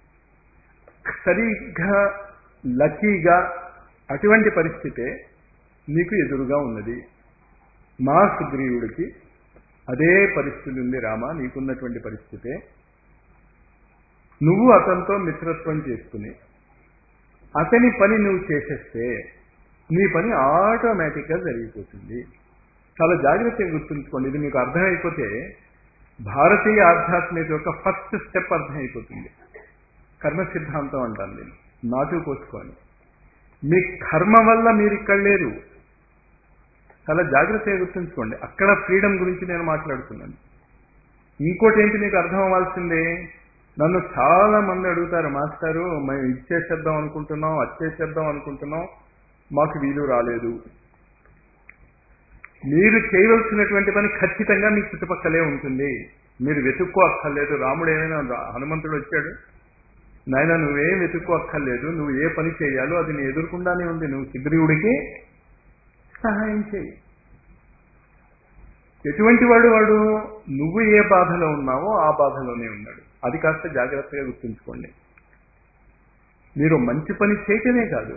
సరిగ్గా లక్కీగా అటువంటి పరిస్థితే నీకు ఎదురుగా ఉన్నది. మా సుగ్రీవుడికి అదే పరిస్థితి ఉంది రామ, నీకున్నటువంటి పరిస్థితే. నువ్వు అతనితో మిత్రత్వం చేసుకుని అతని పని నువ్వు చేసేస్తే నీ పని ఆటోమేటిక్గా జరిగిపోతుంది. చాలా జాగ్రత్తగా గుర్తుంచుకోండి. ఇది మీకు అర్థమైపోతే భారతీయ ఆధ్యాత్మిక యొక్క ఫస్ట్ స్టెప్ అర్థమైపోతుంది. కర్మ సిద్ధాంతం అంటాను నేను, నాటు కోసుకోండి. మీ కర్మ వల్ల మీరు ఇక్కడ లేరు. చాలా జాగ్రత్తగా గుర్తుంచుకోండి. అక్కడ ఫ్రీడమ్ గురించి నేను మాట్లాడుతున్నాను. ఇంకోటి ఏంటి మీకు అర్థం అవ్వాల్సిందే, నన్ను చాలా మంది అడుగుతారు, మాస్టారు మేము ఇచ్చేసేద్దాం అనుకుంటున్నాం, వచ్చేసేద్దాం అనుకుంటున్నాం, మాకు వీలు రాలేదు. మీరు చేయవలసినటువంటి పని ఖచ్చితంగా మీ చుట్టుపక్కలే ఉంటుంది. మీరు వెతుక్కో అక్కర్లేదు. రాముడు ఏమైనా, హనుమంతుడు వచ్చాడు, నాయన నువ్వేం వెతుక్కో అక్కర్లేదు, నువ్వు ఏ పని చేయాలో అది నీ ఎదుర్కొండానే ఉంది. నువ్వు సుగ్రీవుడికి సహాయం చేయి. ఎటువంటి వాడు నువ్వు ఏ బాధలో ఉన్నావో ఆ బాధలోనే ఉన్నాడు. అది కాస్త జాగ్రత్తగా గుర్తుంచుకోండి. మీరు మంచి పని చేయటమే కాదు,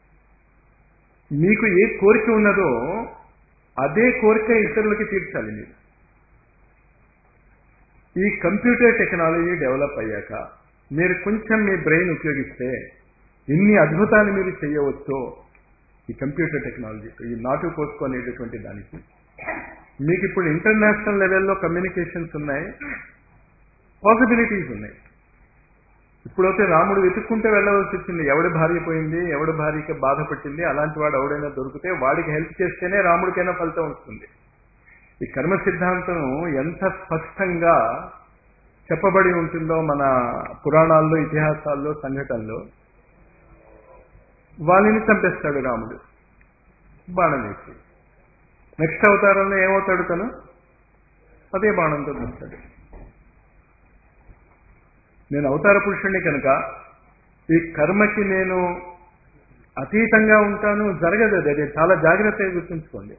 మీకు ఏ కోరిక ఉన్నదో అదే కోరిక ఇతరులకి తీర్చాలి మీరు. ఈ కంప్యూటర్ టెక్నాలజీ డెవలప్ అయ్యాక మీరు కొంచెం మీ బ్రెయిన్ ఉపయోగిస్తే ఎన్ని అద్భుతాలు మీరు చేయవచ్చో ఈ కంప్యూటర్ టెక్నాలజీ, ఈ నాటు కోసుకునేటటువంటి దానికి. మీకు ఇప్పుడు ఇంటర్నేషనల్ లెవెల్లో కమ్యూనికేషన్స్ ఉన్నాయి, పాసిబిలిటీస్ ఉన్నాయి. ఇప్పుడైతే రాముడు వెతుక్కుంటే వెళ్ళవలసి వచ్చింది. ఎవడి భార్య పోయింది, ఎవడి భార్యకి బాధ పెట్టింది, అలాంటి వాడు ఎవడైనా దొరికితే వాడికి హెల్ప్ చేస్తేనే రాముడికైనా ఫలితం వస్తుంది. ఈ కర్మ సిద్ధాంతం ఎంత స్పష్టంగా చెప్పబడి ఉంటుందో మన పురాణాల్లో, ఇతిహాసాల్లో, సంఘటనలో. వాళ్ళని చంపేస్తాడు రాముడు బాణం వేసి. నెక్స్ట్ అవతారంలో ఏమవుతాడు తను? అదే బాణంతో వస్తాడు. నేను అవతార పురుషుణ్ణి కనుక ఈ కర్మకి నేను అతీతంగా ఉంటాను, జరగదు. అది చాలా జాగ్రత్తగా గుర్తుంచుకోండి.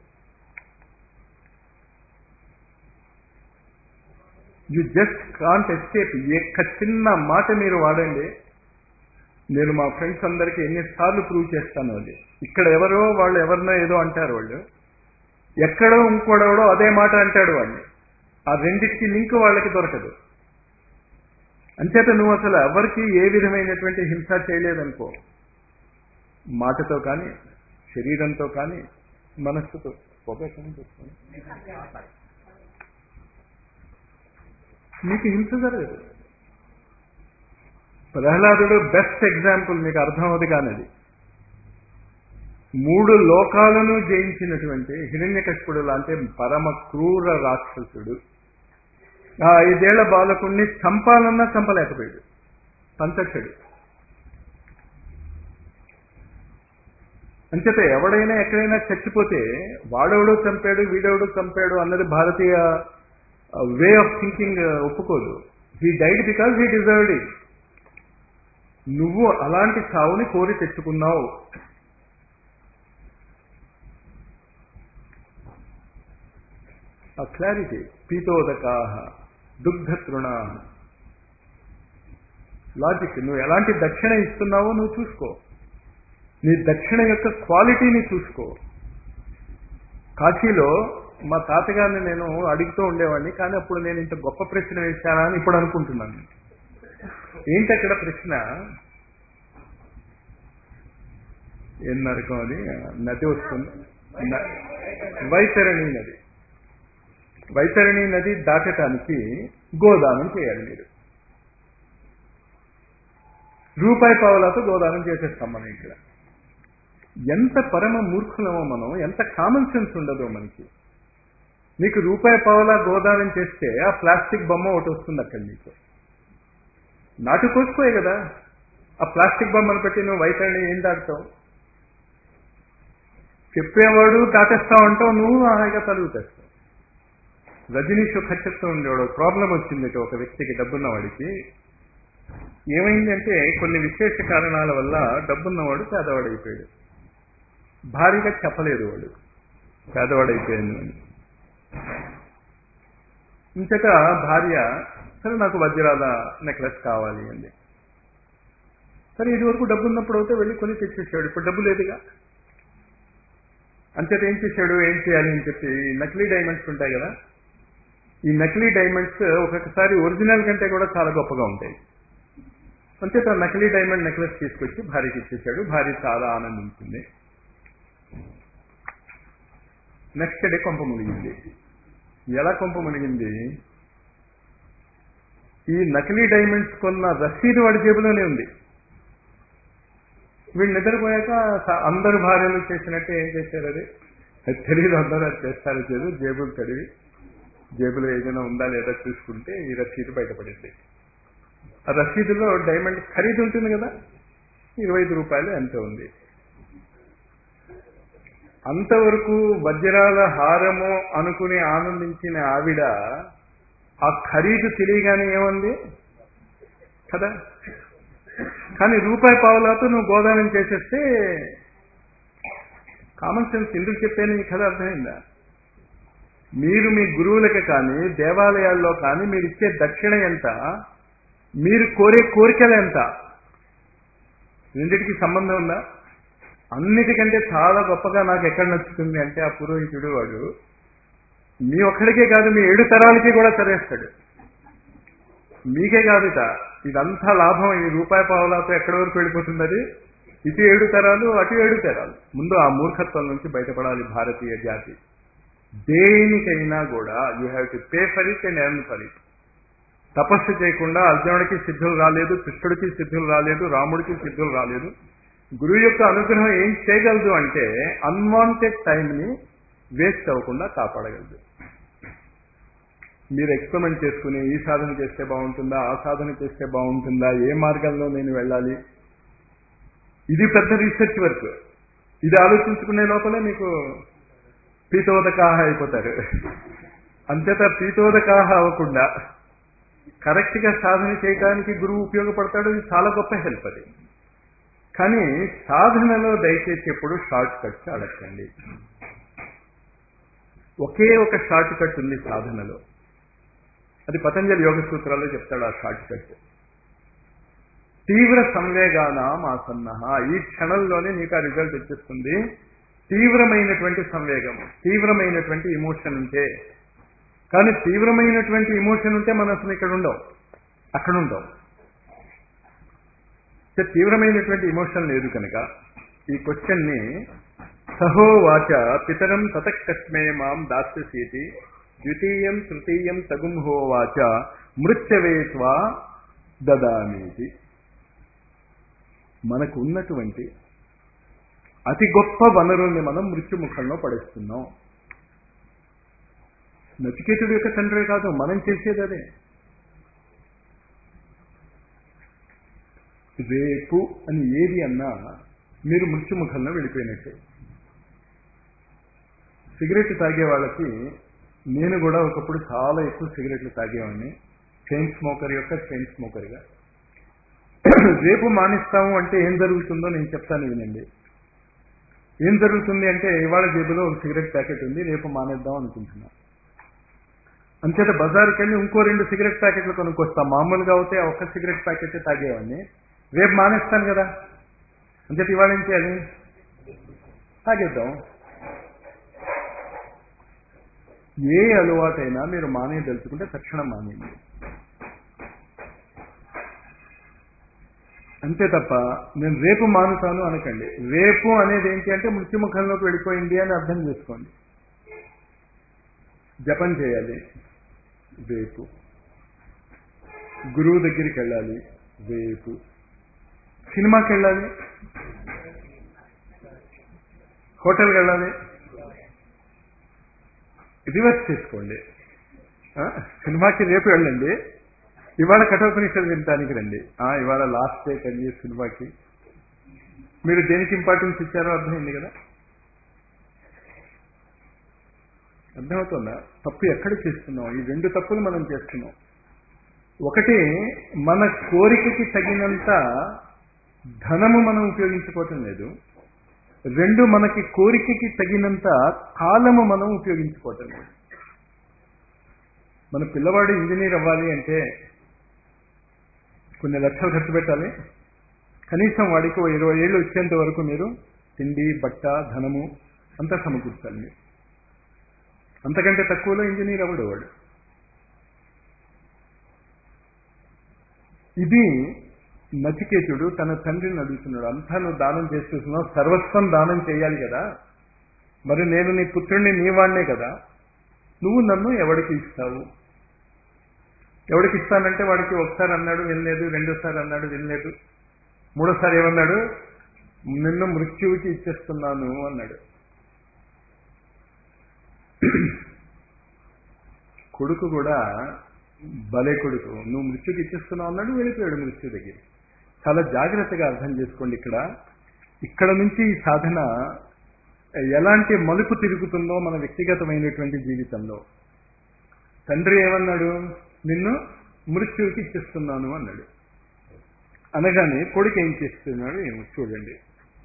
You just can't escape. ఒక్క చిన్న మాట మీరు వాడండి. నేను మా ఫ్రెండ్స్ అందరికీ ఎన్నిసార్లు ప్రూవ్ చేస్తాను. అది ఇక్కడ ఎవరో వాళ్ళు ఎవరినో ఏదో అంటారు, వాళ్ళు ఎక్కడో ఇంకోడెవడో అదే మాట అంటాడు. వాళ్ళు ఆ రెండింటికి లింక్ వాళ్ళకి దొరకదు. అంచేత నువ్వు అసలు ఎవరికి ఏ విధమైనటువంటి హింస చేయలేదనుకో, మాటతో కానీ, శరీరంతో కానీ, మనస్సుతో. మీకు హింస జరగదు. ప్రహ్లాదుడు బెస్ట్ ఎగ్జాంపుల్, మీకు అర్థం అవుతుంది. కానీ అది 3 లోకాలను జయించినటువంటి హిరణ్యకశిపుడు లాంటి పరమ క్రూర రాక్షసుడు 5 ఏళ్ల బాలకుణ్ణి చంపాలన్నా చంపలేకపోయాడు, పంచక్షడు. అంచేత ఎవడైనా ఎక్కడైనా చచ్చిపోతే వాడెవడో చంపాడు, వీడెవడో చంపాడు అన్నది భారతీయ వే ఆఫ్ థింకింగ్ ఒప్పుకోదు. He died because he deserved it. నువ్వు అలాంటి చావుని కోరి తెచ్చుకున్నావు. ఆ క్లారిటీ. పీతోదకా దుగ్ధతృణా. లాజిక్. నువ్వు ఎలాంటి దక్షిణ ఇస్తున్నావో నువ్వు చూసుకో, నీ దక్షిణ యొక్క క్వాలిటీని చూసుకో. కాశీలో మా తాతగారిని నేను అడుగుతూ ఉండేవాడిని, కానీ అప్పుడు నేను ఇంత గొప్ప ప్రశ్న వేశానా అని ఇప్పుడు అనుకుంటున్నాను. ఏంటి అక్కడ ప్రశ్న? ఏం నరకం అది? నది వస్తుంది, వైతరణి నది. వైతరణి నది దాటటానికి గోదానం చేయాలి మీరు. రూపాయి పావలాతో గోదానం చేసేస్తాం మనం ఇక్కడ. ఎంత పరమ మూర్ఖులమో మనం, ఎంత కామన్ సెన్స్ ఉండదో మనకి. నీకు రూపాయి పావలా గోదానం చేస్తే ఆ ప్లాస్టిక్ బొమ్మ ఒకటి వస్తుంది అక్కడ నీకు. నాటుకోసుకోయే కదా, ఆ ప్లాస్టిక్ బొమ్మను పెట్టి నువ్వు వైతరణి ఏం దాటుతావు? చెప్పేవాడు దాటేస్తా ఉంటావు, నువ్వు హాయిగా తలుగు తెస్తావు. రజనీష్ ఖచ్చితంగా ఉండేవాడు. ప్రాబ్లం వచ్చింది ఒక వ్యక్తికి, డబ్బున్నవాడికి. ఏమైందంటే కొన్ని విశేష కారణాల వల్ల డబ్బున్నవాడు పేదవాడైపోయాడు. భారీగా చెప్పలేదు వాడు పేదవాడైపోయాను అని. ఇంతట భార్య, సరే నాకు వజ్రాల నెక్లెస్ కావాలి అంది. సరే ఇది వరకు డబ్బు ఉన్నప్పుడు అయితే వెళ్ళి కొని తెచ్చేసాడు, ఇప్పుడు డబ్బు లేదుగా. అంతేత ఏం చేశాడు, ఏం చేయాలి అని చెప్పి నకిలీ డైమండ్స్ ఉంటాయి కదా, ఈ నకిలీ డైమండ్స్ ఒక్కొక్కసారి ఒరిజినల్ కంటే కూడా చాలా గొప్పగా ఉంటాయి. అంతేత నకిలీ డైమండ్ నెక్లెస్ తీసుకొచ్చి భార్యకి ఇచ్చేసాడు. భార్య చాలా ఆనందించింది. నెక్స్ట్ డే కొంప మునిగింది. ఎలా కొంప మునిగింది? ఈ నకిలీ డైమండ్స్ కొన్న రసీదు వాడి జేబులోనే ఉంది. వీళ్ళు నిద్రపోయాక అందరు భార్యలు చేసినట్టే ఏం చేశారు, అది తెలియదు, అందరూ అది చేస్తారు. జేబులు తడివి జేబులో ఏదైనా ఉందా లేదా చూసుకుంటే ఈ రసీదు బయటపడింది. ఆ రసీదులో డైమండ్ ఖరీదు ఉంటుంది కదా, 25 రూపాయలు ఎంత ఉంది. అంతవరకు వజ్రాల హారము అనుకుని ఆనందించిన ఆవిడ ఆ ఖరీదు తెలియగానే ఏముంది కదా. కానీ రూపాయి పావులాతో నువ్వు గోదానం చేసేస్తే కామన్ సెన్స్. ఎందుకు చెప్పాను ఈ కథ అర్థమైందా? మీరు మీ గురువులకి కానీ దేవాలయాల్లో కానీ మీరు ఇచ్చే దక్షిణ ఎంత, మీరు కోరే కోరికలు ఎంత, రెండిటికి సంబంధం ఉందా? అన్నిటికంటే చాలా గొప్పగా నాకు ఎక్కడ నచ్చుతుంది అంటే ఆ పురోహితుడు వాడు మీ ఒక్కడికే కాదు, మీ 7 తరాలకి కూడా చదివేస్తాడు. మీకే కాదుట, ఇదంతా లాభం. ఈ రూపాయి పావులాతో ఎక్కడి వరకు వెళ్ళిపోతుంది అది? ఇటు 7 తరాలు, అటు 7 తరాలు. ముందు ఆ మూర్ఖత్వం నుంచి బయటపడాలి భారతీయ జాతి. దేనికైనా కూడా you have to pay for it and earn for it. తపస్సు చేయకుండా అర్జునుడికి సిద్ధులు రాలేదు, కృష్ణుడికి సిద్ధులు రాలేదు, రాముడికి సిద్ధులు రాలేదు. గురువు యొక్క అనుగ్రహం ఏం చేయగలదు అంటే అన్వాంటెడ్ టైంని వేస్ట్ అవ్వకుండా కాపాడగలదు. మీరు ఎక్స్పెరిమెంట్ చేసుకుని ఈ సాధన చేస్తే బాగుంటుందా, ఆ సాధన చేస్తే బాగుంటుందా, ఏ మార్గంలో నేను వెళ్ళాలి, ఇది పెద్ద రీసెర్చ్ వర్క్. ఇది ఆలోచించుకునే లోపలే మీకు పీతోదకాహ అయిపోతారు. అంతేత పీతోదకాహ అవ్వకుండా కరెక్ట్గా సాధన చేయడానికి గురువు ఉపయోగపడతాడు. ఇది చాలా గొప్ప హెల్ప్ అది. కానీ సాధనలో దయచేసి ఎప్పుడు షార్ట్ కట్స్ అడగండి. ఒకే ఒక షార్ట్ కట్ ఉంది సాధనలో, అది పతంజలి యోగ సూత్రాల్లో చెప్తాడు. ఆ షార్ట్ కట్ తీవ్ర సంవేగానాం ఆసన్న. ఈ క్షణంలోనే నీకు ఆ రిజల్ట్ వచ్చేస్తుంది. తీవ్రమైనటువంటి సంవేగము, తీవ్రమైనటువంటి ఇమోషన్ ఉంటే. కానీ తీవ్రమైనటువంటి ఇమోషన్ ఉంటే మనం అసలు ఇక్కడ ఉండవు, అక్కడ ఉండవు. తీవ్రమైనటువంటి ఇమోషన్ లేదు కనుక ఈ క్వశ్చన్ని సహోవాచ పితరం తతకస్మే మాం దాస్యసీతి ద్వితీయం తృతీయం తగుంహోవాచ మృత్యవేత్వా దదామీతి. మనకు ఉన్నటువంటి అతి గొప్ప వనరుల్ని మనం మృత్యుముఖంలో పడేస్తున్నాం. నచికేతుడి యొక్క తండ్రే కాదు, మనం చేసేది అదే. రేపు అని ఏది అన్నా మీరు మృత్యుముఖంలో వెళ్ళిపోయినట్టే. సిగరెట్ తాగే వాళ్ళకి, నేను కూడా ఒకప్పుడు చాలా ఎక్కువ సిగరెట్లు తాగేవాడిని, చైన్ స్మోకర్ యొక్క చైన్ స్మోకర్గా. రేపు మానేస్తాము అంటే ఏం జరుగుతుందో నేను చెప్తాను వినండి. ఏం జరుగుతుంది అంటే ఇవాళ జేబులో ఒక సిగరెట్ ప్యాకెట్ ఉంది, రేపు మానేద్దాం అనుకుంటున్నా. అంచేత బజార్కి వెళ్ళి ఇంకో 2 సిగరెట్ ప్యాకెట్లు కొనుక్కొస్తాం. మామూలుగా అయితే ఒక్క సిగరెట్ ప్యాకెట్ తాగేవాడిని, రేపు మానేస్తాను కదా. అంచేత ఇవాళ ఏం చేయాలి? తాగేద్దాం. ఏ అలవాటైనా మీరు మానేయదలుచుకుంటే తక్షణం మానేయండి. అంతే తప్ప నేను రేపు మానుతాను అనకండి. రేపు అనేది ఏంటి అంటే మృత్యుముఖంలోకి వెళ్ళిపోయింది అని అర్థం చేసుకోండి. జపం చేయాలి రేపు, గురువు దగ్గరికి వెళ్ళాలి రేపు, సినిమాకి వెళ్ళాలి, హోటల్కి వెళ్ళాలి. రివర్స్ చేసుకోండి. సినిమాకి రేపు వెళ్ళండి, ఇవాళ కఠోపనిషత్తు వినటానికి రండి. ఇవాళ లాస్ట్ డే కలిగి సినిమాకి మీరు దేనికి ఇంపార్టెన్స్ ఇచ్చారో అర్థమైంది కదా. అర్థమవుతుందా? తప్పు ఎక్కడ చేస్తున్నాం? ఈ 2 తప్పులు మనం చేస్తున్నాం. ఒకటి, మన కోరికకి తగినంత ధనము మనం ఉపయోగించుకోవటం లేదు. 2, మనకి కోరికకి తగినంత కాలము మనం ఉపయోగించుకోవటం లేదు. మన పిల్లవాడు ఇంజనీర్ అవ్వాలి అంటే కొన్ని లక్షలు ఖర్చు పెట్టాలి. కనీసం వాడికి 20 ఏళ్ళు వచ్చేంత వరకు మీరు తిండి, బట్ట, ధనము అంతా సమకూర్చాలి. మీరు అంతకంటే తక్కువలో ఇంజనీర్ అవ్వడు వాడు. ఇది నచికేతుడు తన తండ్రిని అడుగుతున్నాడు. అంతా నువ్వు దానం చేస్తున్నావు, సర్వస్వం దానం చేయాలి కదా, మరి నేను నీ పుత్రుడిని నీవాణ్ణే కదా, నువ్వు నన్ను ఎవడికి ఇస్తావు? ఎవడికి ఇస్తానంటే వాడికి ఒకసారి అన్నాడు వినలేదు, రెండోసారి అన్నాడు వినలేదు, మూడోసారి ఏమన్నాడు? నిన్ను మృత్యువుకి ఇచ్చేస్తున్నాను అన్నాడు. కొడుకు కూడా భలే కొడుకు, నువ్వు మృత్యుకి ఇచ్చేస్తున్నావు అన్నాడు, వెళ్ళిపోయాడు మృత్యు దగ్గర. చాలా జాగ్రత్తగా అర్థం చేసుకోండి. ఇక్కడ నుంచి ఈ సాధన ఎలాంటి మలుపు తిరుగుతుందో మన వ్యక్తిగతమైనటువంటి జీవితంలో. తండ్రి ఏమన్నాడు? నిన్ను మృత్యువుకి ఇచ్చేస్తున్నాను అన్నాడు. అనగానే కొడుకు ఏం చేస్తున్నాడు ఏమో చూడండి.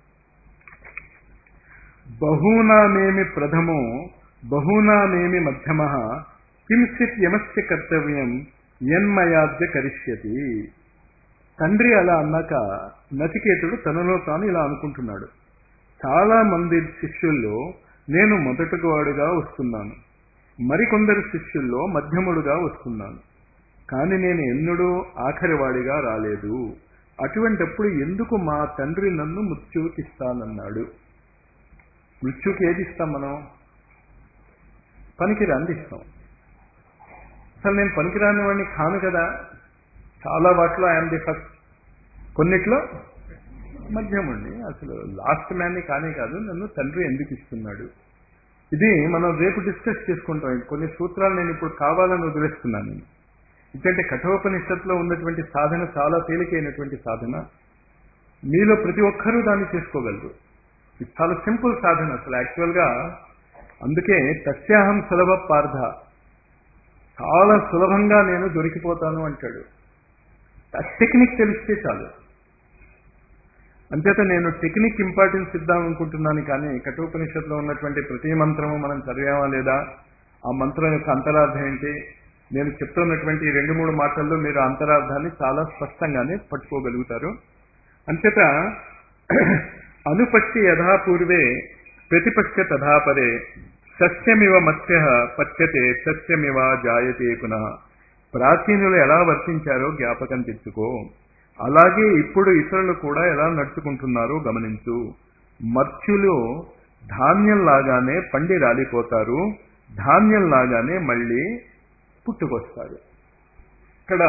బహూనామేమి ప్రథమో బహూనామేమి మధ్యమ కించిత్ యమస్య కర్తవ్యం యన్మయాద్య కరిష్యతి. తండ్రి అలా అన్నాక నచికేతుడు తనలో తాను ఇలా అనుకుంటున్నాడు. చాలా మంది శిష్యుల్లో నేను మొదటివాడుగా వస్తున్నాను, మరికొందరు శిష్యుల్లో మధ్యముడుగా వస్తున్నాను, కానీ నేను ఎన్నడూ ఆఖరివాడిగా రాలేదు. అటువంటప్పుడు ఎందుకు మా తండ్రి నన్ను మృత్యువుకి ఇస్తానన్నాడు? మృత్యువుకి ఏది ఇస్తాం మనం? పనికిరాంది ఇస్తాం. అసలు నేను పనికిరాని వాడిని కాను కదా. చాలా వాటిలో ఐఎమ్ ది ఫస్ట్, కొన్నిట్లో మధ్యమండి, అసలు లాస్ట్ మ్యాన్ని కానే కాదు. నన్ను తండ్రి ఎందుకు ఇస్తున్నాడు? ఇది మనం రేపు డిస్కస్ చేసుకుంటాం. కొన్ని సూత్రాలు నేను ఇప్పుడు కావాలని వదిలేస్తున్నాను. ఎందుకంటే కఠోపనిషత్తులో ఉన్నటువంటి సాధన చాలా తేలికైనటువంటి సాధన. మీలో ప్రతి ఒక్కరూ దాన్ని చేసుకోగలరు. ఇది చాలా సింపుల్ సాధన అసలు యాక్చువల్గా. అందుకే తస్యాహం సులభ పార్థ, చాలా సులభంగా నేను దొరికిపోతాను అంటాడు. టెక్నిక్ తెలిస్తే చాలు. అంచేత నేను టెక్నిక్ ఇంపార్టెన్స్ ఇద్దాం అనుకుంటున్నాను, కానీ కఠోపనిషత్తులో ఉన్నటువంటి ప్రతి మంత్రము మనం చదివామా లేదా, ఆ మంత్రం యొక్క అంతరార్థం ఏంటి, నేను చెప్తున్నటువంటి 2-3 మాటల్లో మీరు అంతరార్థాన్ని చాలా స్పష్టంగానే పట్టుకోగలుగుతారు. అంచేత అనుపశ్య యథా పూర్వే ప్రతిపశ్య తథాపరే సస్యమివ మత్స్య పచ్యతే సస్యమివ జాయతే పునః. ప్రాచీనులు ఎలా వర్తించారో జ్ఞాపకం తెచ్చుకో, అలాగే ఇప్పుడు ఇతరులు కూడా ఎలా నడుచుకుంటున్నారో గమనించు. మత్స్యులు ధాన్యంలాగానే పండి రాలిపోతారు, ధాన్యంలాగానే మళ్ళీ పుట్టుకొస్తారు. ఇక్కడ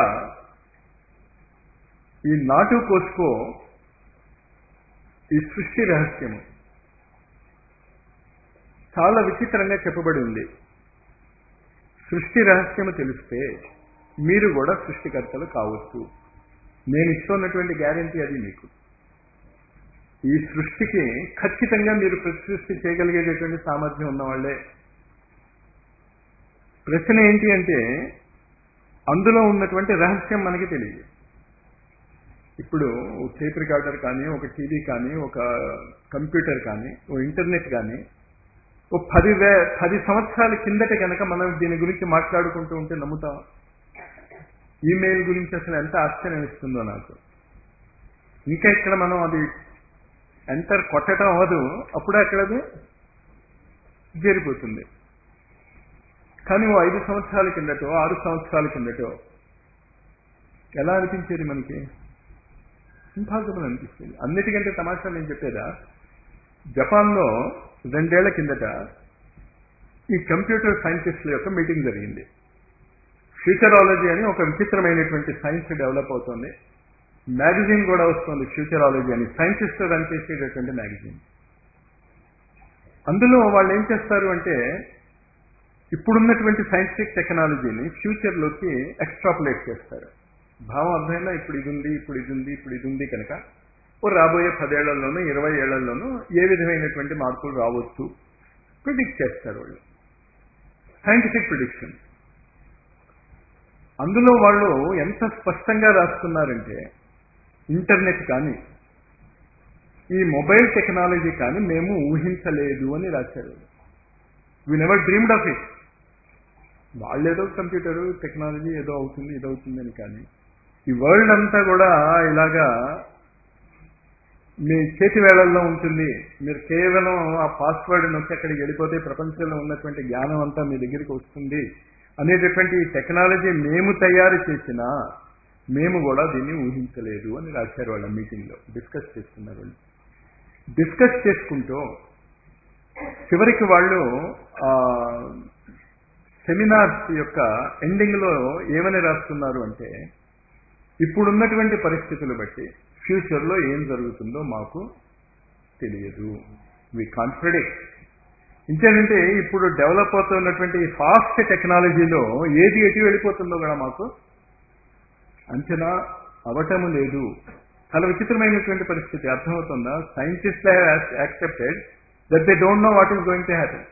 ఈ నాటు కోసుకో ఈ సృష్టి రహస్యము చాలా విచిత్రంగా చెప్పబడి ఉంది. సృష్టి రహస్యము తెలిస్తే మీరు కూడా సృష్టికర్తలు కావచ్చు. నేను ఇస్తున్నటువంటి గ్యారెంటీ అది మీకు. ఈ సృష్టికి ఖచ్చితంగా మీరు సృష్టి చేయగలిగేటటువంటి సామర్థ్యం ఉన్నవాళ్లే. ప్రశ్న ఏంటి అంటే అందులో ఉన్నటువంటి రహస్యం మనకి తెలియదు. ఇప్పుడు టేప్ రికార్డర్ కానీ, ఒక టీవీ కానీ, ఒక కంప్యూటర్ కానీ, ఓ ఇంటర్నెట్ కానీ ఓ 10 సంవత్సరాల కిందట కనుక మనం దీని గురించి మాట్లాడుకుంటూ ఉంటే నమ్ముతాం. ఈమెయిల్ గురించి అసలు ఎంత ఆశ్చర్యం ఇస్తుందో నాకు. ఇంకా ఇక్కడ మనం అది ఎంటర్ కొట్టడం అవ్వదు, అప్పుడే అక్కడది జరిగిపోతుంది. కానీ ఓ 5 సంవత్సరాల కిందటో 6 సంవత్సరాల కిందటో ఎలా అనిపించేది మనకి? ఇంపాసిబుల్ అనిపిస్తుంది. అన్నిటికంటే తమాషా నేను చెప్పేదా, జపాన్లో 2 ఏళ్ల కిందట ఈ కంప్యూటర్ సైంటిస్టుల యొక్క మీటింగ్ జరిగింది. ఫ్యూచరాలజీ అని ఒక విచిత్రమైనటువంటి సైన్స్ డెవలప్ అవుతుంది. మ్యాగజైన్ కూడా వస్తుంది, ఫ్యూచరాలజీ అని, సైంటిస్టులు రన్ చేసేటటువంటి మ్యాగజైన్. అందులో వాళ్ళు ఏం చేస్తారు అంటే, ఇప్పుడున్నటువంటి సైంటిఫిక్ టెక్నాలజీని ఫ్యూచర్లోకి ఎక్స్ట్రాపులేట్ చేస్తారు. భావం అర్థమైనా, ఇప్పుడు ఇది ఉంది, ఇప్పుడు ఇది ఉంది, ఇప్పుడు ఇది ఉంది కనుక ఓ రాబోయే 10 ఏళ్లలోనూ 20 ఏళ్లలోనూ ఏ విధమైనటువంటి మార్పులు రావచ్చు ప్రిడిక్ట్ చేస్తారు వాళ్ళు. Scientific prediction. అందులో వాళ్ళు ఎంత స్పష్టంగా రాస్తున్నారంటే, ఇంటర్నెట్ కానీ ఈ మొబైల్ టెక్నాలజీ కానీ మేము ఊహించలేదు అని రాశారు. We never dreamed of it. వాళ్ళేదో కంప్యూటరు టెక్నాలజీ ఏదో అవుతుంది, ఇదవుతుందని. కానీ ఈ వరల్డ్ అంతా కూడా ఇలాగా మీ చేతి వేళల్లో ఉంటుంది. మీరు కేవలం ఆ పాస్వర్డ్ నొక్కి అక్కడికి వెళ్ళిపోతే ప్రపంచంలో ఉన్నటువంటి జ్ఞానం అంతా మీ దగ్గరికి వస్తుంది అనేటటువంటి టెక్నాలజీ మేము తయారు చేసినా మేము కూడా దీన్ని ఊహించలేదు అని రాశారు వాళ్ళ మీటింగ్లో. డిస్కస్ చేస్తున్నారు వాళ్ళు. డిస్కస్ చేసుకుంటూ చివరికి వాళ్ళు సెమినార్స్ యొక్క ఎండింగ్లో ఏమని రాస్తున్నారు అంటే, ఇప్పుడున్నటువంటి పరిస్థితులు బట్టి ఫ్యూచర్లో ఏం జరుగుతుందో మాకు తెలియదు. We can't predict. ఇంకేంటంటే ఇప్పుడు డెవలప్ అవుతున్నటువంటి ఫాస్ట్ టెక్నాలజీలో ఏది ఎటు వెళ్ళిపోతుందో కూడా మాకు అంచనా అవటము లేదు. చాలా విచిత్రమైనటువంటి పరిస్థితి. అర్థమవుతుందా? Scientist accepted that they don't know what is going to happen.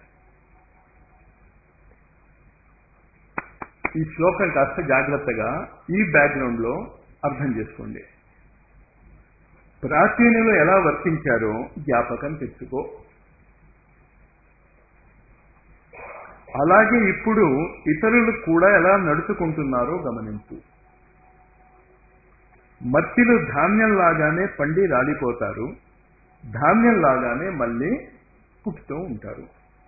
ఈ శ్లోకం కాస్త జాగ్రత్తగా ఈ బ్యాక్గ్రౌండ్లో అర్థం చేసుకోండి. ప్రాచీనులు ఎలా వర్తించారో జ్ఞాపకం తెచ్చుకో. అలాగే ఇప్పుడు ఇతరులు కూడా ఎలా నడుచుకుంటున్నారో గమనించు. మట్టిలు ధాన్యంలాగానే పండి రాలిపోతారు, ధాన్యంలాగానే మళ్ళీ పుట్టుతూ ఉంటారు.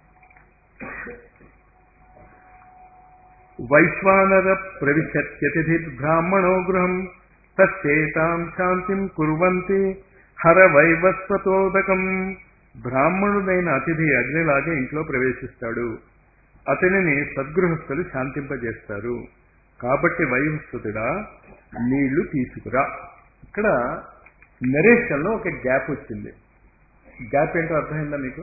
వైశ్వానర ప్రవిశత్యతిథి బ్రాహ్మణో గృహం తస్యేతాం శాంతిం కుర్వంతి హర వైవస్వతోదకం. బ్రాహ్మణుడైన అతిథి అగ్నిలాగే ఇంట్లో ప్రవేశిస్తాడు, అతనిని సద్గృహస్థులు శాంతింపజేస్తారు. కాబట్టి వైవస్వతుడా నీళ్లు తీసుకురా. ఇక్కడ నరేషన్లో ఒక గ్యాప్ వచ్చింది. గ్యాప్ ఏంటో అర్థమైందా మీకు?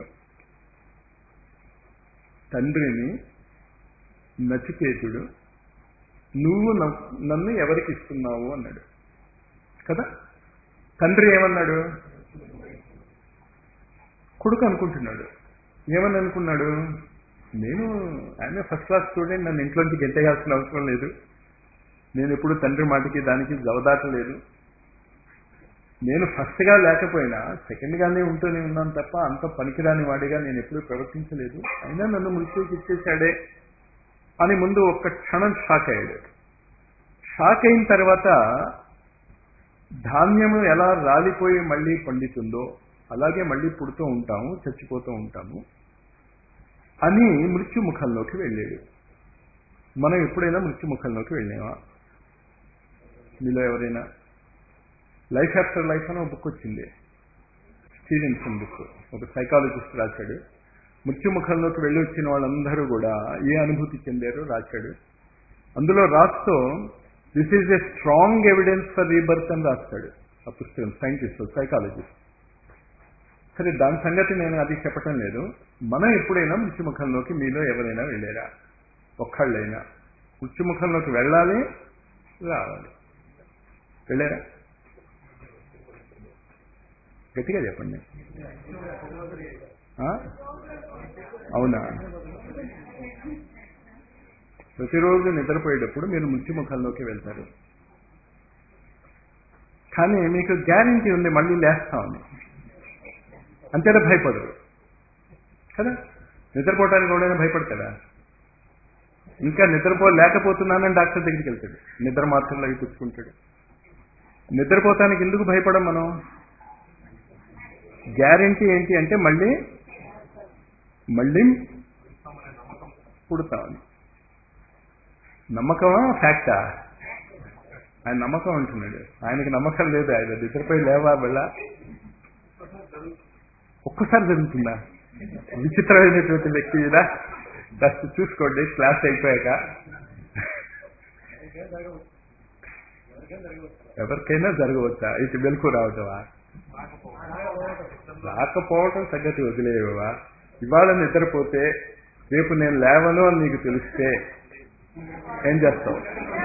తండ్రిని నచికేతుడు నువ్వు నన్ను ఎవరికి ఇస్తున్నావు అన్నాడు కదా. తండ్రి ఏమన్నాడు? కొడుకు అనుకుంటున్నాడు. ఏమని అనుకున్నాడు? నేను ఆయన ఫస్ట్ క్లాస్ స్టూడెంట్, నన్ను ఇంట్లోంచి గెంటేయాల్సిన అవసరం లేదు, నేను ఎప్పుడు తండ్రి మాటకి దానికి జవదాటలేదు, నేను ఫస్ట్గా లేకపోయినా సెకండ్గానే ఉంటూనే ఉన్నాను తప్ప అంత పనికిరాని వాడిగా నేను ఎప్పుడూ ప్రవర్తించలేదు, అయినా నన్ను మృత్యువుకి ఇచ్చేశాడే అని ముందు ఒక్క క్షణం షాక్ అయ్యాడు. షాక్ అయిన తర్వాత ధాన్యము ఎలా రాలిపోయి మళ్ళీ పండుతుందో అలాగే మళ్ళీ పుడుతూ ఉంటాము, చచ్చిపోతూ ఉంటాము అని మృత్యుముఖంలోకి వెళ్ళాడు. మనం ఎప్పుడైనా మృత్యుముఖంలోకి వెళ్ళామా? మీలో ఎవరైనా? లైఫ్ ఆఫ్టర్ లైఫ్ అని ఒక బుక్ వచ్చింది, స్టీవెన్సన్ బుక్, ఒక సైకాలజిస్ట్ రాశాడు. మృత్యుముఖంలోకి వెళ్ళి వచ్చిన వాళ్ళందరూ కూడా ఏ అనుభూతి చెందారో రాశాడు. అందులో రాస్తూ this is a strong evidence for rebirth అని రాస్తాడు ఆ పుస్తకం, సైంటిస్ట్ సైకాలజిస్ట్. సరే, దాని సంగతి నేను అది చెప్పటం లేదు. మనం ఎప్పుడైనా మృత్యుముఖంలోకి మీలో ఎవరైనా వెళ్ళారా? ఒక్కళ్ళైనా మృత్యుముఖంలోకి వెళ్ళాలి, రావాలి. వెళ్ళారా? గట్టిగా చెప్పండి. అవునా? ప్రతిరోజు నిద్రపోయేటప్పుడు మీరు మృత్యుముఖంలోకి వెళ్తారు, కానీ మీకు గ్యారంటీ ఉంది మళ్ళీ లేస్తామని, అంతేనా? భయపడరు కదా. నిద్రపోవటానికి ఎవడైనా భయపడతాడా? ఇంకా నిద్రపోలేకపోతున్నానని డాక్టర్ దగ్గరికి వెళ్తాడు, నిద్ర మాత్రలు అవి పుచ్చుకుంటాడు. నిద్రపోతానికి ఎందుకు భయపడం మనం? గ్యారెంటీ ఏంటి అంటే మళ్ళీ పుడతామని. నమ్మకమా ఫ్యాక్టా? ఆయన నమ్మకం అంటున్నాడు. ఆయనకి నమ్మకం లేదు. ఆయన నిద్రపోయి లేవా వెళ్ళా ఒక్కసారి జరుగుతుందా? విచిత్రమైనటువంటి వ్యక్తి ఇలా జస్ట్ చూసుకోండి క్లాస్ అయిపోయాక. ఎవరికైనా జరగవచ్చా? ఇటు వెలుకు రావటమా? రాకపోవటం సంగతి వదిలేవా? ఇవాళ నిద్రపోతే రేపు నేను లేవను అని నీకు తెలిస్తే ఏం చేస్తావు?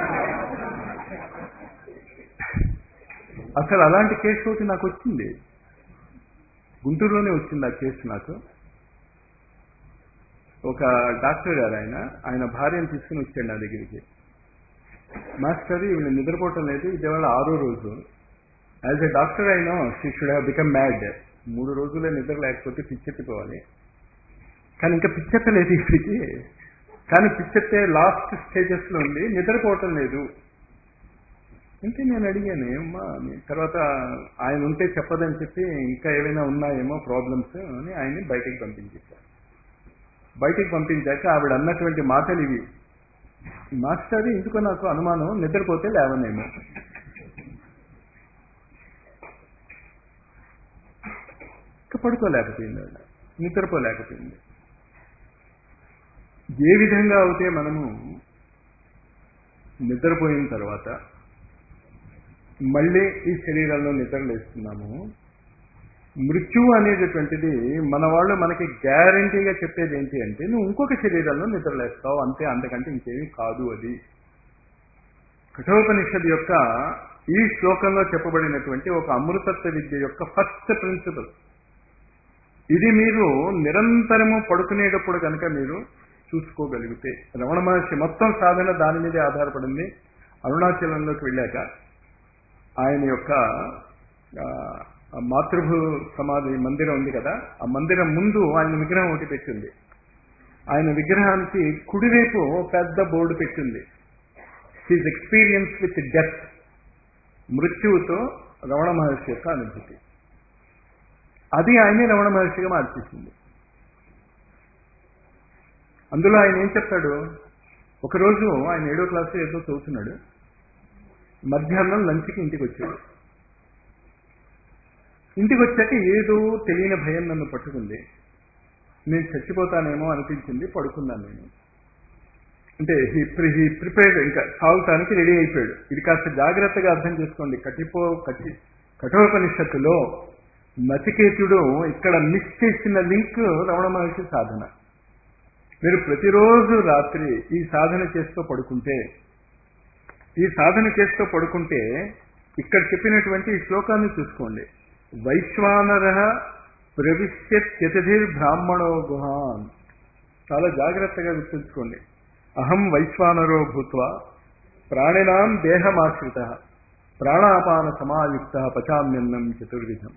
అసలు అలాంటి కేసు ఒకటి నాకు వచ్చింది, గుంటూరులోనే వచ్చింది ఆ కేసు నాకు. ఒక డాక్టర్ గారు ఆయన భార్యను తీసుకుని వచ్చాడు నా దగ్గరికి. మాస్టర్ ఈవిడ నిద్రపోవటం లేదు, ఇది వాళ్ళ 6వ రోజు. యాజ్ ఎ డాక్టర్ అయినా she should have become mad. 3 రోజులే నిద్ర లేకపోతే పిచ్చెత్తిపోవాలి. కానీ ఇంకా పిచ్చెత్తలేదు ఇప్పటికి. కానీ పిచ్చెత్తే లాస్ట్ స్టేజెస్లో ఉంది, నిద్రపోవటం లేదు. అంటే నేను అడిగాను, ఏమ్మా తర్వాత ఆయన ఉంటే చెప్పదని చెప్పి ఇంకా ఏమైనా ఉన్నాయేమో ప్రాబ్లమ్స్ అని ఆయన్ని బయటికి పంపించేశారు. బయటికి పంపించాక ఆవిడ అన్నటువంటి మాటలు ఇవి: మాస్టర్ ఎందుకో నాకు అనుమానం, నిద్రపోతే లేవనేమో. ఇంకా పడుకోలేకపోయింది ఆవిడ, నిద్రపోలేకపోయింది. ఏ విధంగా అయితే మనము నిద్రపోయిన తర్వాత మళ్ళీ ఈ శరీరంలో నిద్రలేస్తున్నాము, మృత్యువు అనేటటువంటిది మన వాళ్ళు మనకి గ్యారంటీగా చెప్పేది ఏంటి అంటే నువ్వు ఇంకొక శరీరంలో నిద్రలేస్తావు అంతే, అంతకంటే ఇంకేమీ కాదు. అది కఠోపనిషత్తు యొక్క ఈ శ్లోకంలో చెప్పబడినటువంటి ఒక అమృతత్వ విద్య యొక్క ఫస్ట్ ప్రిన్సిపల్ ఇది. మీరు నిరంతరము పడుకునేటప్పుడు కనుక మీరు చూసుకోగలిగితే, రమణ మహర్షి మొత్తం సాధన దాని మీదే ఆధారపడింది. అరుణాచలంలోకి వెళ్ళాక ఆయన యొక్క మాతృభూ సమాధి మందిరం ఉంది కదా, ఆ మందిరం ముందు ఆయన విగ్రహం ఒకటి పెట్టింది. ఆయన విగ్రహానికి కుడివైపు పెద్ద బోర్డు పెట్టింది, హిజ్ ఎక్స్పీరియన్స్ విత్ డెత్, మృత్యువుతో రమణ మహర్షి యొక్క అనుభూతి. అది ఆయనే రమణ మహర్షిగా మార్చేసింది. అందులో ఆయన ఏం చెప్తాడు, ఒకరోజు ఆయన 7వ క్లాసు ఏదో చదువుతున్నాడు, మధ్యాహ్నం లంచ్కి ఇంటికి వచ్చాడు. ఇంటికి వచ్చాక ఏదో తెలియని భయం నన్ను పట్టుకుంది, నేను చచ్చిపోతానేమో అనిపించింది, పడుకున్నాను నేను. అంటే హీ ప్రిపేర్డ్, ఇంకా సాగుతానికి రెడీ అయిపోయాడు. ఇది కాస్త జాగ్రత్తగా అర్థం చేసుకోండి. కఠోపనిషత్తులో నచికేతుడు ఇక్కడ మిస్ చేసిన లింక్ రమణ మహర్షి సాధన. మీరు ప్రతిరోజు రాత్రి ఈ సాధన చేస్తూ పడుకుంటే ఇక్కడ చెప్పినటువంటి ఈ శ్లోకాన్ని చూసుకోండి. వైశ్వానర ప్రవిశ్యత్యతిథిర్ బ్రాహ్మణో గుహాన్. చాలా జాగ్రత్తగా గుర్తుంచుకోండి. అహం వైశ్వానరో భూత్వా ప్రాణినాం దేహమాశ్రిత ప్రాణాపాన సమాయుక్త పచామ్యన్నం చతుర్విధం.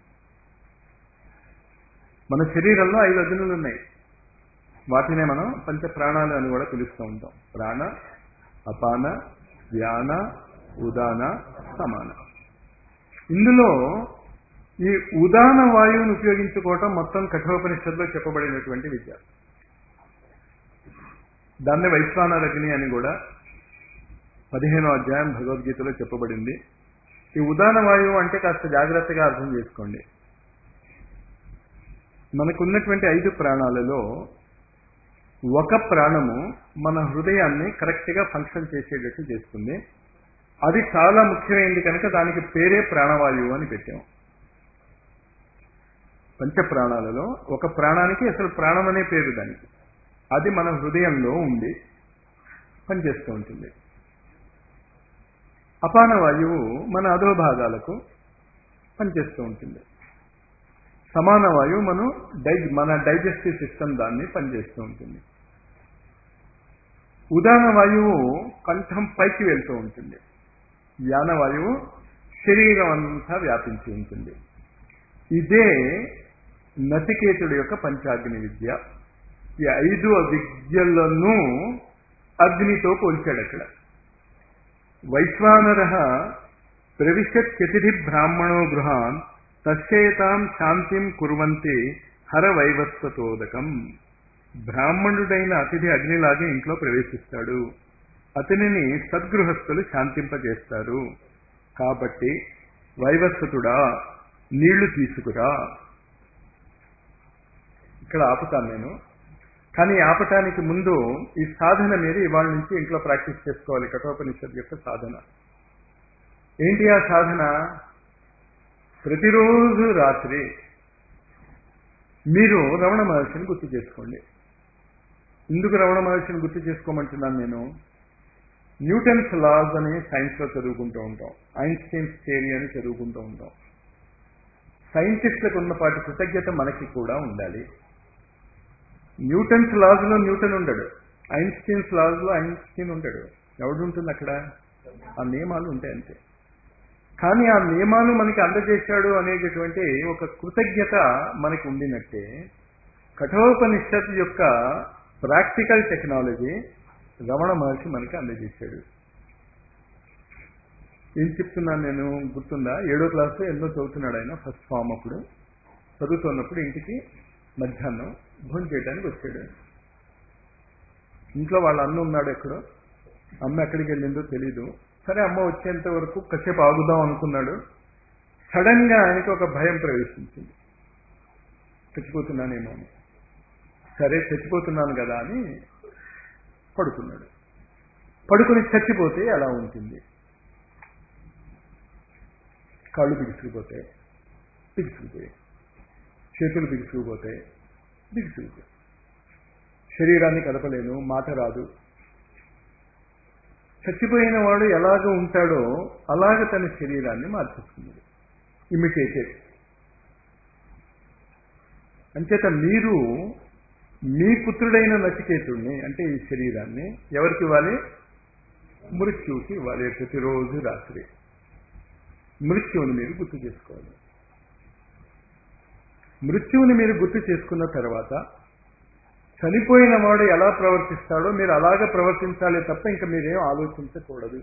మన శరీరంలో 5 అగ్నులు ఉన్నాయి. వాటినే మనం పంచ ప్రాణాలు అని కూడా పిలుస్తూ ఉంటాం. ప్రాణ, అపాన, వ్యాన, ఉదాన, సమాన. ఇందులో ఈ ఉదాన వాయువును ఉపయోగించుకోవటం మొత్తం కఠోపనిషత్తులో చెప్పబడినటువంటి విద్య. దాన్ని వైశ్వానరగ్ని అని కూడా 15వ అధ్యాయం భగవద్గీతలో చెప్పబడింది. ఈ ఉదాన వాయువు అంటే కాస్త జాగ్రత్తగా అర్థం చేసుకోండి. మనకున్నటువంటి 5 ప్రాణాలలో ఒక ప్రాణము మన హృదయాన్ని కరెక్ట్గా ఫంక్షన్ చేసేటట్టు చేస్తుంది. అది చాలా ముఖ్యమైనది కనుక దానికి పేరే ప్రాణవాయువు అని పెట్టాం. పంచ ప్రాణాలలో ఒక ప్రాణానికి అసలు ప్రాణం అనే పేరు దానికి. అది మన హృదయంలో ఉండి పనిచేస్తూ ఉంటుంది. అపాన వాయువు మన అధోభాగాలకు పనిచేస్తూ ఉంటుంది. సమాన వాయువు మన డైజెస్టివ్ సిస్టమ్ దాన్ని పనిచేస్తూ ఉంటుంది. ఉదాన వాయువు కంఠం పైకి వెళ్తూ ఉంటుంది. వ్యాన వాయువు శరీరం అంతా వ్యాపించి ఉంటుంది. ఇదే నచికేతుడి యొక్క పంచాగ్ని విద్య. ఈ 5 విద్యలను అగ్నితో పోల్చాడు అక్కడ. వైశ్వానర ప్రవిశత్ చతిథి బ్రాహ్మణో గృహాన్ తస్యేతాం శాంతిం కుర్వంతి హర వైవస్వతోదకం. బ్రాహ్మణుడైన అతిథి అగ్నిలాగే ఇంట్లో ప్రవేశిస్తాడు, అతనిని సద్గృహస్థులు శాంతింపజేస్తారు. కాబట్టి వైవస్వతుడా నీళ్లు తీసుకురా. ఇక్కడ ఆపుతాను నేను. కానీ ఆపటానికి ముందు ఈ సాధన మీద ఇవాళ నుంచి ఇంట్లో ప్రాక్టీస్ చేసుకోవాలి. కఠోపనిషత్తు యొక్క సాధన ఏంటి? ఆ సాధన ప్రతిరోజు రాత్రి మీరు రమణ మహర్షిని గుర్తు చేసుకోండి. ఎందుకు రమణ మహర్షిని గుర్తు చేసుకోమంటున్నాను నేను? న్యూటన్స్ లాస్ అని సైన్స్లో చదువుకుంటూ ఉంటాం, ఐన్స్టైన్స్ థియరీ అని చదువుకుంటూ ఉంటాం. సైంటిస్టులకు ఉన్నపాటి కృతజ్ఞత మనకి కూడా ఉండాలి. న్యూటన్స్ లాస్లో న్యూటన్ ఉండడు, ఐన్స్టైన్స్ లాస్లో ఐన్స్టైన్ ఉండడు. ఎవడుంటుంది అక్కడ? ఆ నియమాలు ఉంటాయి అంతే. కానీ ఆ నియమాలు మనకి అందజేశాడు అనేటటువంటి ఒక కృతజ్ఞత మనకి ఉండినట్టే కఠోపనిషత్తు యొక్క ప్రాక్టికల్ టెక్నాలజీ రమణ మహర్షి మనకి అందజేశాడు. ఏం చెప్తున్నాను నేను గుర్తుందా? 7వ క్లాసు ఎన్నో చదువుతున్నాడు ఆయన, ఫస్ట్ ఫామ్. అప్పుడు చదువుతున్నప్పుడు ఇంటికి మధ్యాహ్నం భోజనం చేయడానికి వచ్చాడు. ఇంట్లో వాళ్ళ అన్న ఉన్నాడు ఎక్కడో, అమ్మ ఎక్కడికి వెళ్ళిందో తెలీదు. సరే అమ్మ వచ్చేంత వరకు కాసేపు ఆగుదాం అనుకున్నాడు. సడన్ గా ఆయనకి ఒక భయం ప్రవేశించింది, చచ్చిపోతున్నానేమో అని. సరే చచ్చిపోతున్నాను కదా అని పడుకున్నాడు. పడుకుని చచ్చిపోతే ఎలా ఉంటుంది? కాళ్ళు బిగుసుకుపోతాయి, చేతులు బిగుసుకుపోతాయి, శరీరాన్ని కదపలేను, మాట రాదు. చచ్చిపోయిన వాడు ఎలాగ ఉంటాడో అలాగ తన శరీరాన్ని మార్చేసుకున్నాడు, ఇమిటేటెడ్. అంచేత మీరు మీ పుత్రుడైన నచికేతుడిని, అంటే ఈ శరీరాన్ని ఎవరికి ఇవ్వాలి? మృత్యువుకి ఇవ్వాలి. ప్రతిరోజు రాత్రి మృత్యువుని మీరు గుర్తు చేసుకోవాలి. మృత్యువుని మీరు గుర్తు చేసుకున్న తర్వాత చనిపోయిన వాడు ఎలా ప్రవర్తిస్తాడో మీరు అలాగే ప్రవర్తించాలి తప్ప ఇంకా మీరేం ఆలోచించకూడదు.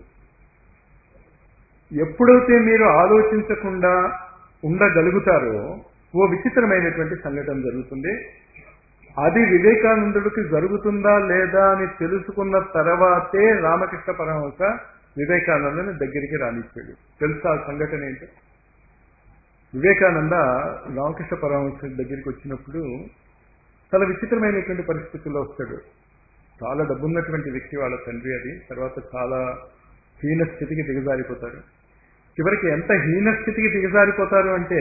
ఎప్పుడైతే మీరు ఆలోచించకుండా ఉండగలుగుతారో ఓ విచిత్రమైనటువంటి సంఘటన జరుగుతుంది. అది వివేకానందుడికి జరుగుతుందా లేదా అని తెలుసుకున్న తర్వాతే రామకృష్ణ పరమహంస వివేకానందని దగ్గరికి రానిచ్చాడు. తెలుసా ఆ సంఘటన ఏంటో? వివేకానంద రామకృష్ణ పరమహంస దగ్గరికి వచ్చినప్పుడు చాలా విచిత్రమైనటువంటి పరిస్థితుల్లో వస్తాడు. చాలా డబ్బున్నటువంటి వ్యక్తి వాళ్ళ తండ్రి, అది తర్వాత చాలా హీన స్థితికి దిగజారిపోతారు. చివరికి ఎంత హీన స్థితికి దిగజారిపోతారు అంటే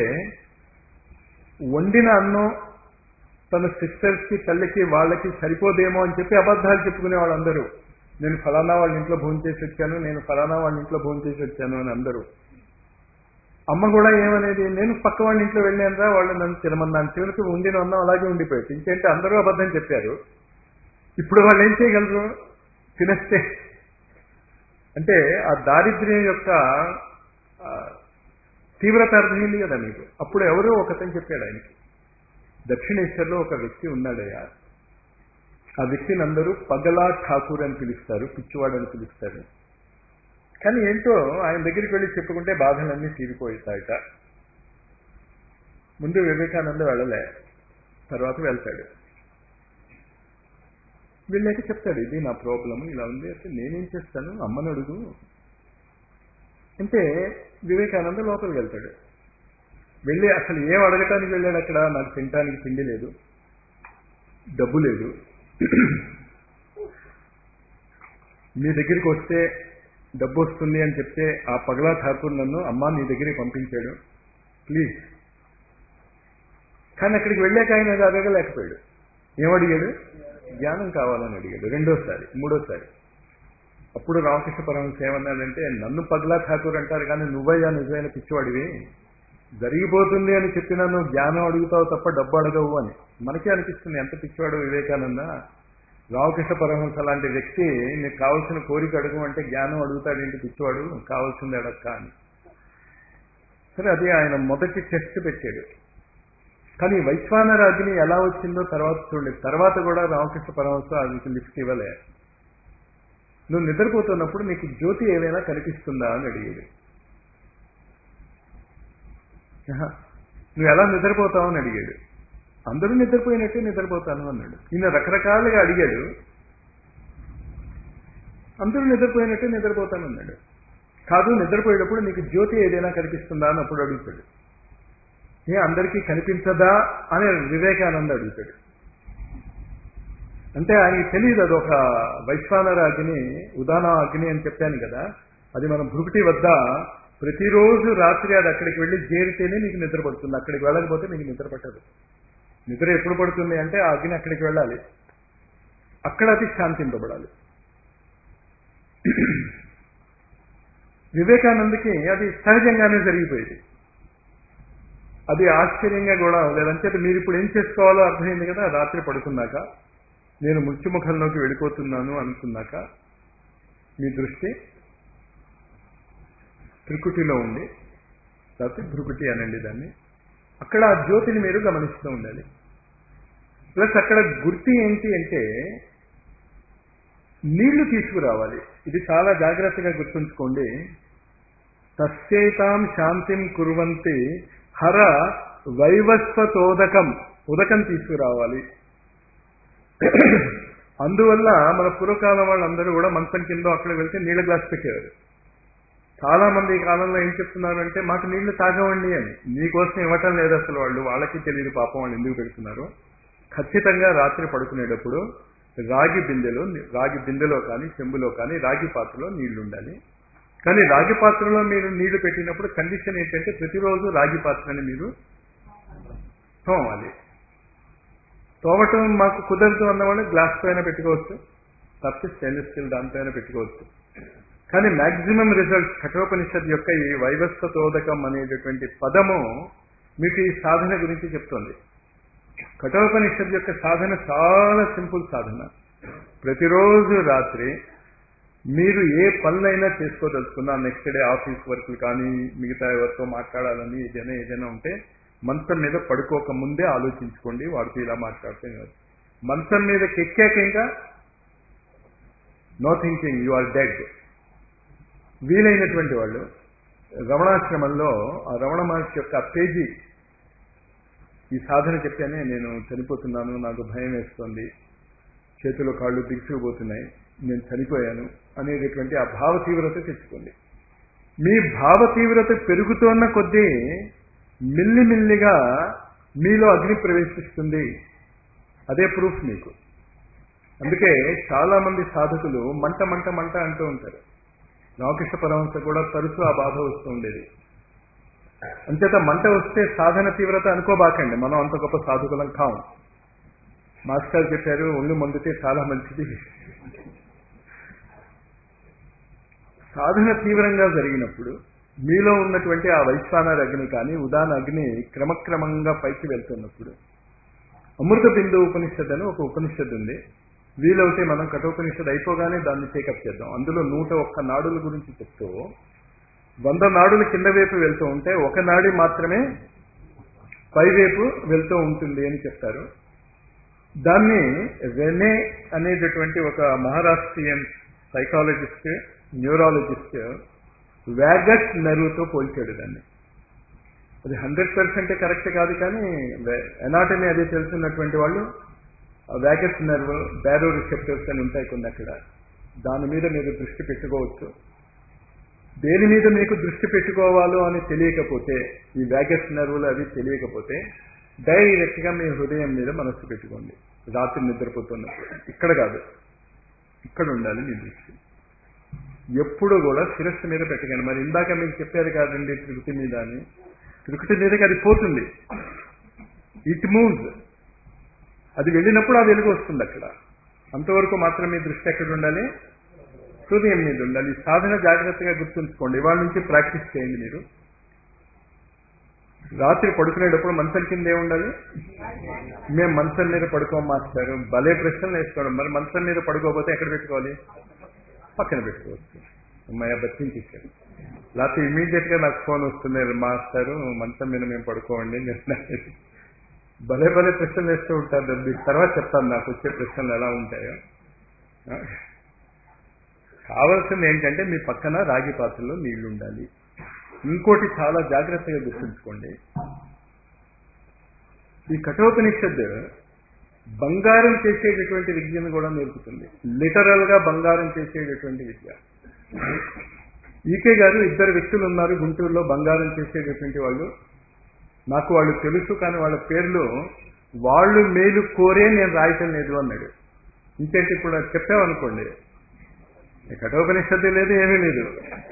వండిన అన్నం తన సిస్టర్స్కి, తల్లికి, వాళ్ళకి సరిపోదేమో అని చెప్పి అబద్ధాలు చెప్పుకునే వాళ్ళందరూ. నేను ఫలానా వాళ్ళ ఇంట్లో భోజనం చేసి వచ్చాను, నేను ఫలానా వాళ్ళ ఇంట్లో భోజనం చేసి వచ్చాను అని అందరూ. అమ్మ కూడా ఏమనేది, నేను పక్క వాళ్ళ ఇంట్లో వెళ్ళానురా, వాళ్ళు నన్ను తినమన్నాను. చివరికి ఉండిన అన్నం అలాగే ఉండిపోయాడు. ఇంకేంటే అందరూ అబద్ధం చెప్పారు. ఇప్పుడు వాళ్ళు ఏం చేయగలరు? తినేస్తే. అంటే ఆ దారిద్ర్యం యొక్క తీవ్రత అర్థమైంది కదా మీకు. అప్పుడు ఎవరో ఒకతను చెప్పాడు ఆయనకి, దక్షిణేశ్వర్లో ఒక వ్యక్తి ఉన్నాడయ్యా, ఆ వ్యక్తిని అందరూ పగలా ఠాకూర్ అని పిలుస్తారు, పిచ్చివాడు అని పిలుస్తారు. కానీ ఏంటో ఆయన దగ్గరికి వెళ్ళి చెప్పుకుంటే బాధలన్నీ తీరిపోతాయట. ముందు వివేకానంద వెళ్ళలే, తర్వాత వెళ్తాడు. వీళ్ళకి చెప్తాడు, ఇది నా ప్రాబ్లము ఇలా ఉంది. అంటే నేనేం చేస్తాను, అమ్మని అడుగు అంటే వివేకానంద లోపలికి వెళ్తాడు. వెళ్ళి అసలు ఏం అడగటానికి వెళ్ళాడు అక్కడ? నాకు తినటానికి తిండి లేదు, డబ్బు లేదు, మీ దగ్గరికి వస్తే డబ్బు వస్తుంది అని చెప్తే ఆ పగలా ఠాకూర్ నన్ను అమ్మ నీ దగ్గరికి పంపించాడు, ప్లీజ్. కానీ అక్కడికి వెళ్ళాక ఆయన అది అడగలేకపోయాడు. ఏమడిగాడు? జ్ఞానం కావాలని అడిగాడు. రెండోసారి, మూడోసారి. అప్పుడు రామకృష్ణ పరమహంస ఏమన్నాడంటే, నన్ను పగలా ఠాకూర్ అంటారు కానీ నువ్వయ్యా నిజమైన పిచ్చివాడివి, జరిగిపోతుంది అని చెప్పినా నువ్వు జ్ఞానం అడుగుతావు తప్ప డబ్బు అడగవు అని. మనకే అనిపిస్తుంది ఎంత పిచ్చివాడు వివేకానంద. రామకృష్ణ పరమహంస లాంటి వ్యక్తి నీకు కావాల్సిన కోరిక అడుగు అంటే జ్ఞానం అడుగుతాడేంటి పిచ్చివాడు, కావాల్సింది అడక్క అని. సరే, అది ఆయన మొదటి టెస్ట్ పెట్టాడు. కానీ వైశ్వానర అగ్ని ఎలా వచ్చిందో తర్వాత చూడండి. తర్వాత కూడా రామకృష్ణ పరమహంస అది లిఫ్ట్ ఇవ్వలే. నువ్వు నిద్రపోతున్నప్పుడు నీకు జ్యోతి ఏమైనా కనిపిస్తుందా అని అడిగాడు. నువ్వు ఎలా నిద్రపోతావు అని అడిగాడు. అందరూ నిద్రపోయినట్టే నిద్రపోతాను అన్నాడు. ఈయన రకరకాలుగా అడిగాడు. అందరూ నిద్రపోయినట్టే నిద్రపోతాను అన్నాడు. కాదు, నిద్రపోయేటప్పుడు నీకు జ్యోతి ఏదైనా కనిపిస్తుందా అని అప్పుడు అడుగుతాడు. అందరికీ కనిపించదా అని వివేకానంద అడుగుతాడు. అంటే ఆయనకి తెలియదు అదొక వైశ్వానర అగ్ని, ఉదాన అగ్ని అని చెప్పాను కదా. అది మన భృకుటి వద్ద ప్రతిరోజు రాత్రి అది అక్కడికి వెళ్ళి చేరితేనే నీకు నిద్ర పడుతుంది. అక్కడికి వెళ్ళకపోతే నీకు నిద్ర పట్టదు. నిద్ర ఎప్పుడు పడుతుంది అంటే ఆ అగ్ని అక్కడికి వెళ్ళాలి, అక్కడ అది శాంతింపబడాలి. వివేకానందకి అది సహజంగానే జరిగిపోయేది. అది ఆశ్చర్యంగా కూడా లేదంటే మీరు ఇప్పుడు ఏం చేసుకోవాలో అర్థమైంది కదా. రాత్రి పడుకున్నాక నేను మృత్యుముఖంలోకి వెళ్ళిపోతున్నాను అనుకున్నాక మీ దృష్టి త్రికుటిలో ఉంది, లేకపోతే భృకుటి అనండి దాన్ని. అక్కడ ఆ జ్యోతిని మీరు గమనిస్తూ ఉండాలి. ప్లస్ అక్కడ గుర్తు ఏంటి అంటే నీళ్లు తీసుకురావాలి. ఇది చాలా జాగ్రత్తగా గుర్తుంచుకోండి. తస్యైతాం శాంతిం కుర్వంతి హర వైవస్వతోదకం, ఉదకం తీసుకురావాలి. అందువల్ల మన పూర్వకాలం వాళ్ళందరూ కూడా మంచం కింద అక్కడికి వెళ్తే నీళ్ళ గ్లాస్ పెట్టేవారు. చాలా మంది ఈ కాలంలో ఏం చెప్తున్నారంటే మాకు నీళ్లు తాగవండి అని. నీకోసం ఇవ్వటం లేదు అసలు. వాళ్ళకి తెలియదు పాపం వాళ్ళు ఎందుకు పెడుతున్నారు. ఖచ్చితంగా రాత్రి పడుకునేటప్పుడు రాగి బిందెలో కానీ చెంబులో కానీ రాగి పాత్రలో నీళ్లు ఉండాలి. కానీ రాగి పాత్రలో మీరు నీళ్లు పెట్టినప్పుడు కండిషన్ ఏంటంటే ప్రతిరోజు రాగి పాత్రని మీరు తోమాలి. తోమటం మాకు కుదరదు అన్నవాళ్ళు గ్లాస్ పైన పెట్టుకోవచ్చు, తప్పి స్టెయిన్లెస్ స్టీల్ దానిపైన పెట్టుకోవచ్చు. కానీ మ్యాక్సిమం రిజల్ట్స్ కఠోపనిషత్ యొక్క ఈ వైవస్వతోదకం అనేటటువంటి పదము మీకు ఈ సాధన గురించి చెప్తుంది. కఠోపనిషత్ యొక్క సాధన చాలా సింపుల్ సాధన. ప్రతిరోజు రాత్రి మీరు ఏ పనులైనా చేసుకోదలుచుకున్నా, నెక్స్ట్ డే ఆఫీస్ వర్క్లు కానీ మిగతా ఎవరితో మాట్లాడాలని ఏదైనా ఉంటే మంచం మీద పడుకోక ముందే ఆలోచించుకోండి. వాడితో ఇలా మాట్లాడితే మంచం మీదకి ఎక్కాక ఇంకా no thinking, you are dead. వీలైనటువంటి వాళ్ళు రమణాశ్రమంలో ఆ రమణ మహర్షి యొక్క పేజీ ఈ సాధన చెప్పానే, నేను చనిపోతున్నాను, నాకు భయం వేస్తోంది, చేతులు కాళ్ళు దిగుసుకుపోతున్నాయి, నేను చనిపోయాను అనేటటువంటి ఆ భావ తీవ్రత తెచ్చుకోండి. మీ భావ తీవ్రత పెరుగుతున్న కొద్దీ మిల్లిమిల్లిగా మీలో అగ్ని ప్రవేశిస్తుంది. అదే ప్రూఫ్ మీకు. అందుకే చాలా మంది సాధకులు మంట మంట మంట అంటూ ఉంటారు. రామకృష్ణ పరమహంస కూడా తరచూ ఆ బాధ వస్తూ ఉండేది. అంచేత మంట వస్తే సాధన తీవ్రత అనుకోబాకండి, మనం అంత గొప్ప సాధకులం కాం. మాస్టర్ చెప్పారు ఒళ్ళు మండితే చాలా మంచిది. సాధన తీవ్రంగా జరిగినప్పుడు మీలో ఉన్నటువంటి ఆ వైశ్వానర అగ్ని కానీ ఉదాన అగ్ని క్రమక్రమంగా పైకి వెళ్తున్నప్పుడు, అమృత బిందు ఉపనిషత్తు అని ఒక ఉపనిషత్తు ఉంది. వీలవుతే మనం కఠోపనిషత్తు అయిపోగానే దాన్ని టేకప్ చేద్దాం. అందులో 101 నాడుల గురించి చెప్తూ 100 నాడులు కింద వైపు వెళ్తూ ఉంటే ఒక నాడి మాత్రమే పైవైపు వెళ్తూ ఉంటుంది అని చెప్తారు. దాన్ని రెనే అనేటటువంటి ఒక మహారాష్ట్రియన్ సైకాలజిస్ట్, న్యూరాలజిస్ట్ వ్యాగస్ నర్వ్తో పోల్చాడు దాన్ని. అది 100% కరెక్ట్ కాదు, కానీ ఎనాటమీ అదే తెలుసున్నటువంటి వాళ్ళు వ్యాగస్ నర్వ్, బ్యారో రిసెప్టర్స్ అని ఉంటాయి కొన్ని అక్కడ. దాని మీద మీరు దృష్టి పెట్టుకోవచ్చు. దేని మీద మీకు దృష్టి పెట్టుకోవాలో అని తెలియకపోతే, ఈ వ్యాగస్ నర్వులు అవి తెలియకపోతే డైరెక్ట్గా మీ హృదయం మీద మనస్సు పెట్టుకోండి. రాత్రి నిద్రపోతున్నప్పుడు ఇక్కడ కాదు, ఇక్కడ ఉండాలి మీ దృష్టి. ఎప్పుడు కూడా శిరస్సు మీద పెట్టకండి. మరి ఇందాక మీకు చెప్పారు కాదండి త్రికుటి మీద అని. త్రికుటి మీదకి అది పోతుంది, ఇట్ మూవ్స్. అది వెళ్ళినప్పుడు ఆ వెలుగు వస్తుంది అక్కడ. అంతవరకు మాత్రం మీ దృష్టి ఎక్కడ ఉండాలి? హృదయం మీద ఉండాలి. సాధన జాగ్రత్తగా గుర్తుంచుకోండి. ఇవాళ నుంచి ప్రాక్టీస్ చేయండి. మీరు రాత్రి పడుకునేటప్పుడు మంచం కింద ఏముండాలి? మేము మంచం మీద పడుకోం మాస్టారు. భలే ప్రశ్నలు వేసుకోవడం. మరి మంచం మీద పడుకోకపోతే ఎక్కడ పెట్టుకోవాలి? పక్కన పెట్టుకోవచ్చు. అమ్మాయి బతికించారు. లేకపోతే ఇమీడియట్ గా నాకు ఫోన్ వస్తుంది, మాస్టారు మంచం మీద మేము పడుకోండి. భలే భలే ప్రశ్నలు వేస్తూ ఉంటారు. మీకు తర్వాత చెప్తాను నాకు వచ్చే ప్రశ్నలు ఎలా ఉంటాయో. కావాల్సింది ఏంటంటే మీ పక్కన రాగి పాత్రలో నీళ్లు ఉండాలి. ఇంకోటి చాలా జాగ్రత్తగా గుర్తుంచుకోండి, ఈ కఠోపనిషత్తు బంగారం చేసేటటువంటి విద్యను కూడా నేర్పుతుంది. లిటరల్ గా బంగారం చేసేటటువంటి విద్య. ఈకే గారు ఇద్దరు వ్యక్తులు ఉన్నారు గుంటూరులో బంగారం చేసేటటువంటి వాళ్ళు. నాకు వాళ్ళు తెలుసు, కానీ వాళ్ళ పేర్లు వాళ్ళు మేలు కోరే నేను రాయటం లేదు అన్నాడు. ఇంకేంటి ఇప్పుడు చెప్పామనుకోండి, కఠోపనిషత్తు లేదు, ఏమీ లేదు.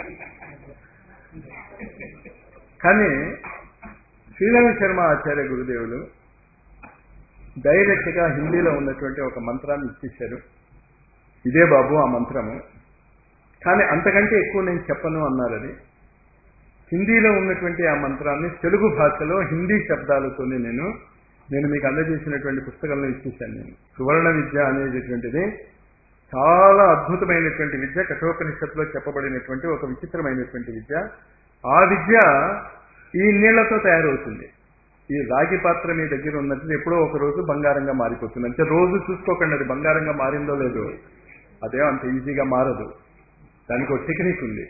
కానీ శ్రీరామ శర్మ ఆచార్య గురుదేవులు డైరెక్ట్ గా హిందీలో ఉన్నటువంటి ఒక మంత్రాన్ని ఇచ్చేశారు. ఇదే బాబు ఆ మంత్రము, కానీ అంతకంటే ఎక్కువ నేను చెప్పను అన్నారని. హిందీలో ఉన్నటువంటి ఆ మంత్రాన్ని తెలుగు భాషలో హిందీ శబ్దాలతోనే నేను మీకు అందజేసినటువంటి పుస్తకంలో ఇచ్చేశాను. నేను సువర్ణ విద్య అనేటటువంటిది చాలా అద్భుతమైనటువంటి విద్య, కఠోపనిషత్తులో చెప్పబడినటువంటి ఒక విచిత్రమైనటువంటి విద్య. ఆ విద్య ఈ నీళ్లతో తయారవుతుంది. ఈ రాగి పాత్ర మీ దగ్గర ఉన్నది ఎప్పుడో ఒక రోజు బంగారంగా మారిపోతుంది. అంటే రోజు చూసుకోకండి అది బంగారంగా మారిందో లేదో, అదే అంత ఈజీగా మారదు. దానికి ఒక టెక్నిక్ ఉంది.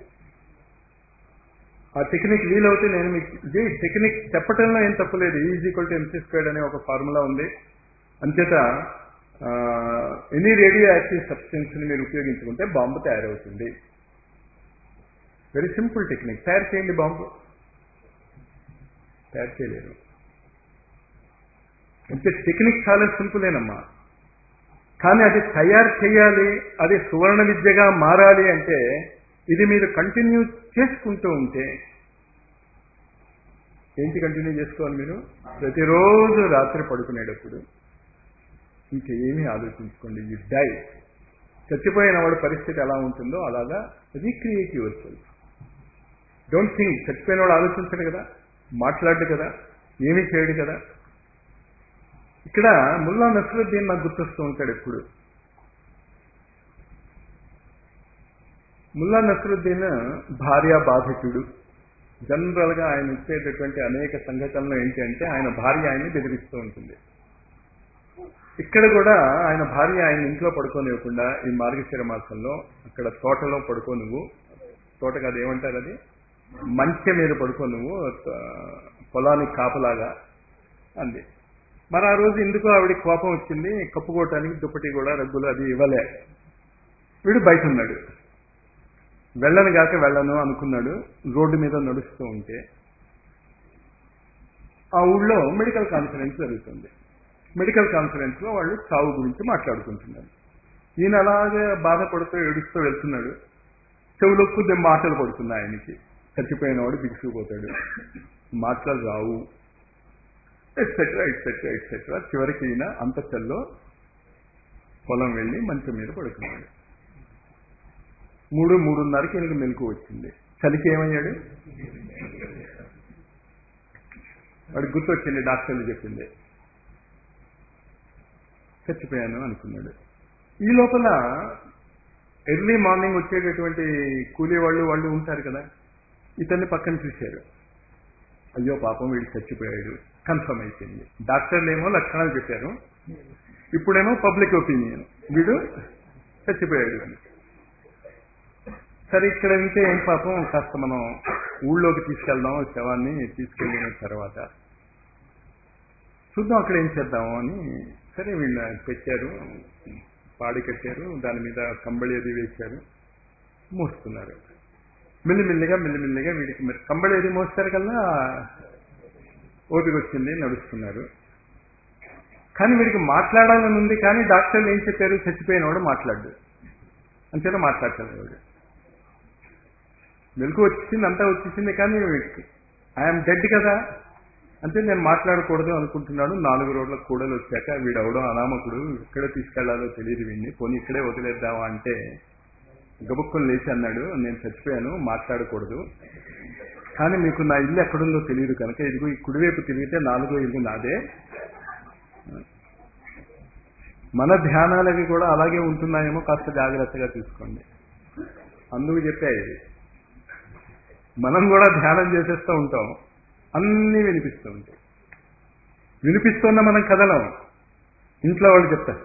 ఆ టెక్నిక్ వీలవుతే నేను మీకు ఇది టెక్నిక్ చెప్పటంలో ఏం తప్పులేదు. E=mc² అనే ఒక ఫార్ములా ఉంది. అంచేత ఎనీ రేడియో యాక్టివ్ సబ్స్టెన్స్ ని మీరు ఉపయోగించుకుంటే బాంబు తయారవుతుంది. Very simple technique. తయారు చేయండి, బాంబు తయారు చేయలేరు. అంటే టెక్నిక్ చాలా సింపులేనమ్మా, కానీ అది తయారు చేయాలి, అది సువర్ణ విద్యగా మారాలి అంటే ఇది మీరు కంటిన్యూ చేసుకుంటూ ఉంటే. ఏంటి కంటిన్యూ చేసుకోవాలి? మీరు ప్రతిరోజు రాత్రి పడుకునేటప్పుడు ఇంకా ఏమీ ఆలోచించుకోండి. You die. చచ్చిపోయిన వాడి పరిస్థితి ఎలా ఉంటుందో అలాగా recreate yourself. Don't think. చచ్చిపోయిన వాడు ఆలోచించడు కదా, మాట్లాడు కదా, ఏమీ చేయడు కదా. ఇక్కడ ముల్లా నస్రుద్దీన్ నాకు గుర్తొస్తూ ఉంటాడు ఎప్పుడు. ముల్లా నస్రుద్దీన్ భార్య బాధితుడు. జనరల్ గా ఆయన ఇచ్చేటటువంటి అనేక సంఘటనలు ఏంటి అంటే ఆయన భార్య ఆయన్ని బెదిరిస్తూ ఉంటుంది. ఇక్కడ కూడా ఆయన భార్య ఆయన ఇంట్లో పడుకోనివ్వకుండా ఈ మార్గశిర మాసంలో అక్కడ తోటలో పడుకో నువ్వు, తోట కాదు ఏమంటారు అది, మంచె మీద పడుకో నువ్వు పొలానికి కాపలాగా అంది. మరి ఆ రోజు ఎందుకో ఆవిడికి కోపం వచ్చింది, కప్పుకోవటానికి దుప్పటి కూడా రగ్గులు అది ఇవ్వలే. వీడు బయట ఉన్నాడు. వెళ్ళను గాక వెళ్ళను అనుకున్నాడు. రోడ్డు మీద నడుస్తూ ఉంటే ఆ ఊళ్ళో మెడికల్ కాన్ఫరెన్స్ జరుగుతుంది. మెడికల్ కాన్ఫరెన్స్ లో వాళ్ళు చావు గురించి మాట్లాడుకుంటున్నారు. ఈయన అలాగే బాధపడుతూ ఏడుస్తూ వెళ్తున్నాడు. చెవులో కొద్ది మాటలు పడుతున్నాయి ఆయనకి. చచ్చిపోయిన వాడు బిగుసుకుపోతాడు, మాటలు రావు, ఎట్సెట్రా ఎట్సెట్రా ఎట్సెట్రా. చివరికి ఈయన అంతఃలో పొలం వెళ్ళి మంచం మీద పడుకున్నాడు. 3:30కి ఈయనకు మెలకు వచ్చింది. చలికి ఏమయ్యాడు? వాడికి గుర్తొచ్చింది, డాక్టర్లు చెప్పింది. చచ్చిపోయాను అనుకున్నాడు. ఈ లోపల ఎర్లీ మార్నింగ్ వచ్చేటటువంటి కూలీ వాళ్ళు ఉంటారు కదా, ఇతన్ని పక్కన చూశారు. అయ్యో పాపం వీడు చచ్చిపోయాడు, కన్ఫర్మ్ అయిపోయింది. డాక్టర్లు ఏమో లక్షణాలు చెప్పారు, ఇప్పుడేమో పబ్లిక్ ఒపీనియన్ వీడు చచ్చిపోయాడు అని. సరే ఇక్కడ వింటే ఏం పాపం, కాస్త మనం ఊళ్ళోకి తీసుకెళ్దాం, శవాన్ని తీసుకెళ్ళిన తర్వాత చూద్దాం అక్కడ ఏం చేద్దాము అని. సరే వీళ్ళు పెట్టారు, పాడి కట్టారు, దాని మీద కంబళి అది వేశారు, మోస్తున్నారు. మెల్లిమెల్లిగా వీడికి మరి కంబళి అది మోస్తారు కల్లా ఓపిక వచ్చింది, నడుస్తున్నారు. కానీ వీడికి మాట్లాడాలని ఉంది. కానీ డాక్టర్లు ఏం చెప్పారు? చచ్చిపోయినవాడు మాట్లాడు అంతేనా, మాట్లాడలేదు. మెలకు వచ్చేసింది, అంతా వచ్చేసింది, కానీ ఐఎమ్ డెడ్ కదా అంటే నేను మాట్లాడకూడదు అనుకుంటున్నాడు. 4 రోజుల కూడలు వచ్చాక వీడవడం అనామకుడు, ఇక్కడే తీసుకెళ్లాలో తెలియదు వీడిని, పోనీ ఇక్కడే వదిలేద్దామా అంటే గబుక్కుని లేచి అన్నాడు, నేను చచ్చిపోయాను, మాట్లాడకూడదు, కానీ మీకు నా ఇల్లు ఎక్కడుందో తెలియదు కనుక ఇదిగో ఈ కుడివైపు తిరిగితే 4వ ఇల్లు నాదే. మన ధ్యానాలవి కూడా అలాగే ఉంటున్నాయేమో, కాస్త జాగ్రత్తగా తీసుకోండి. అందుకు చెప్పాయి, మనం కూడా ధ్యానం చేసేస్తూ ఉంటాం, అన్నీ వినిపిస్తూ ఉంటాయి. వినిపిస్తున్న మనం కదలం. ఇంట్లో వాళ్ళు చెప్తారు,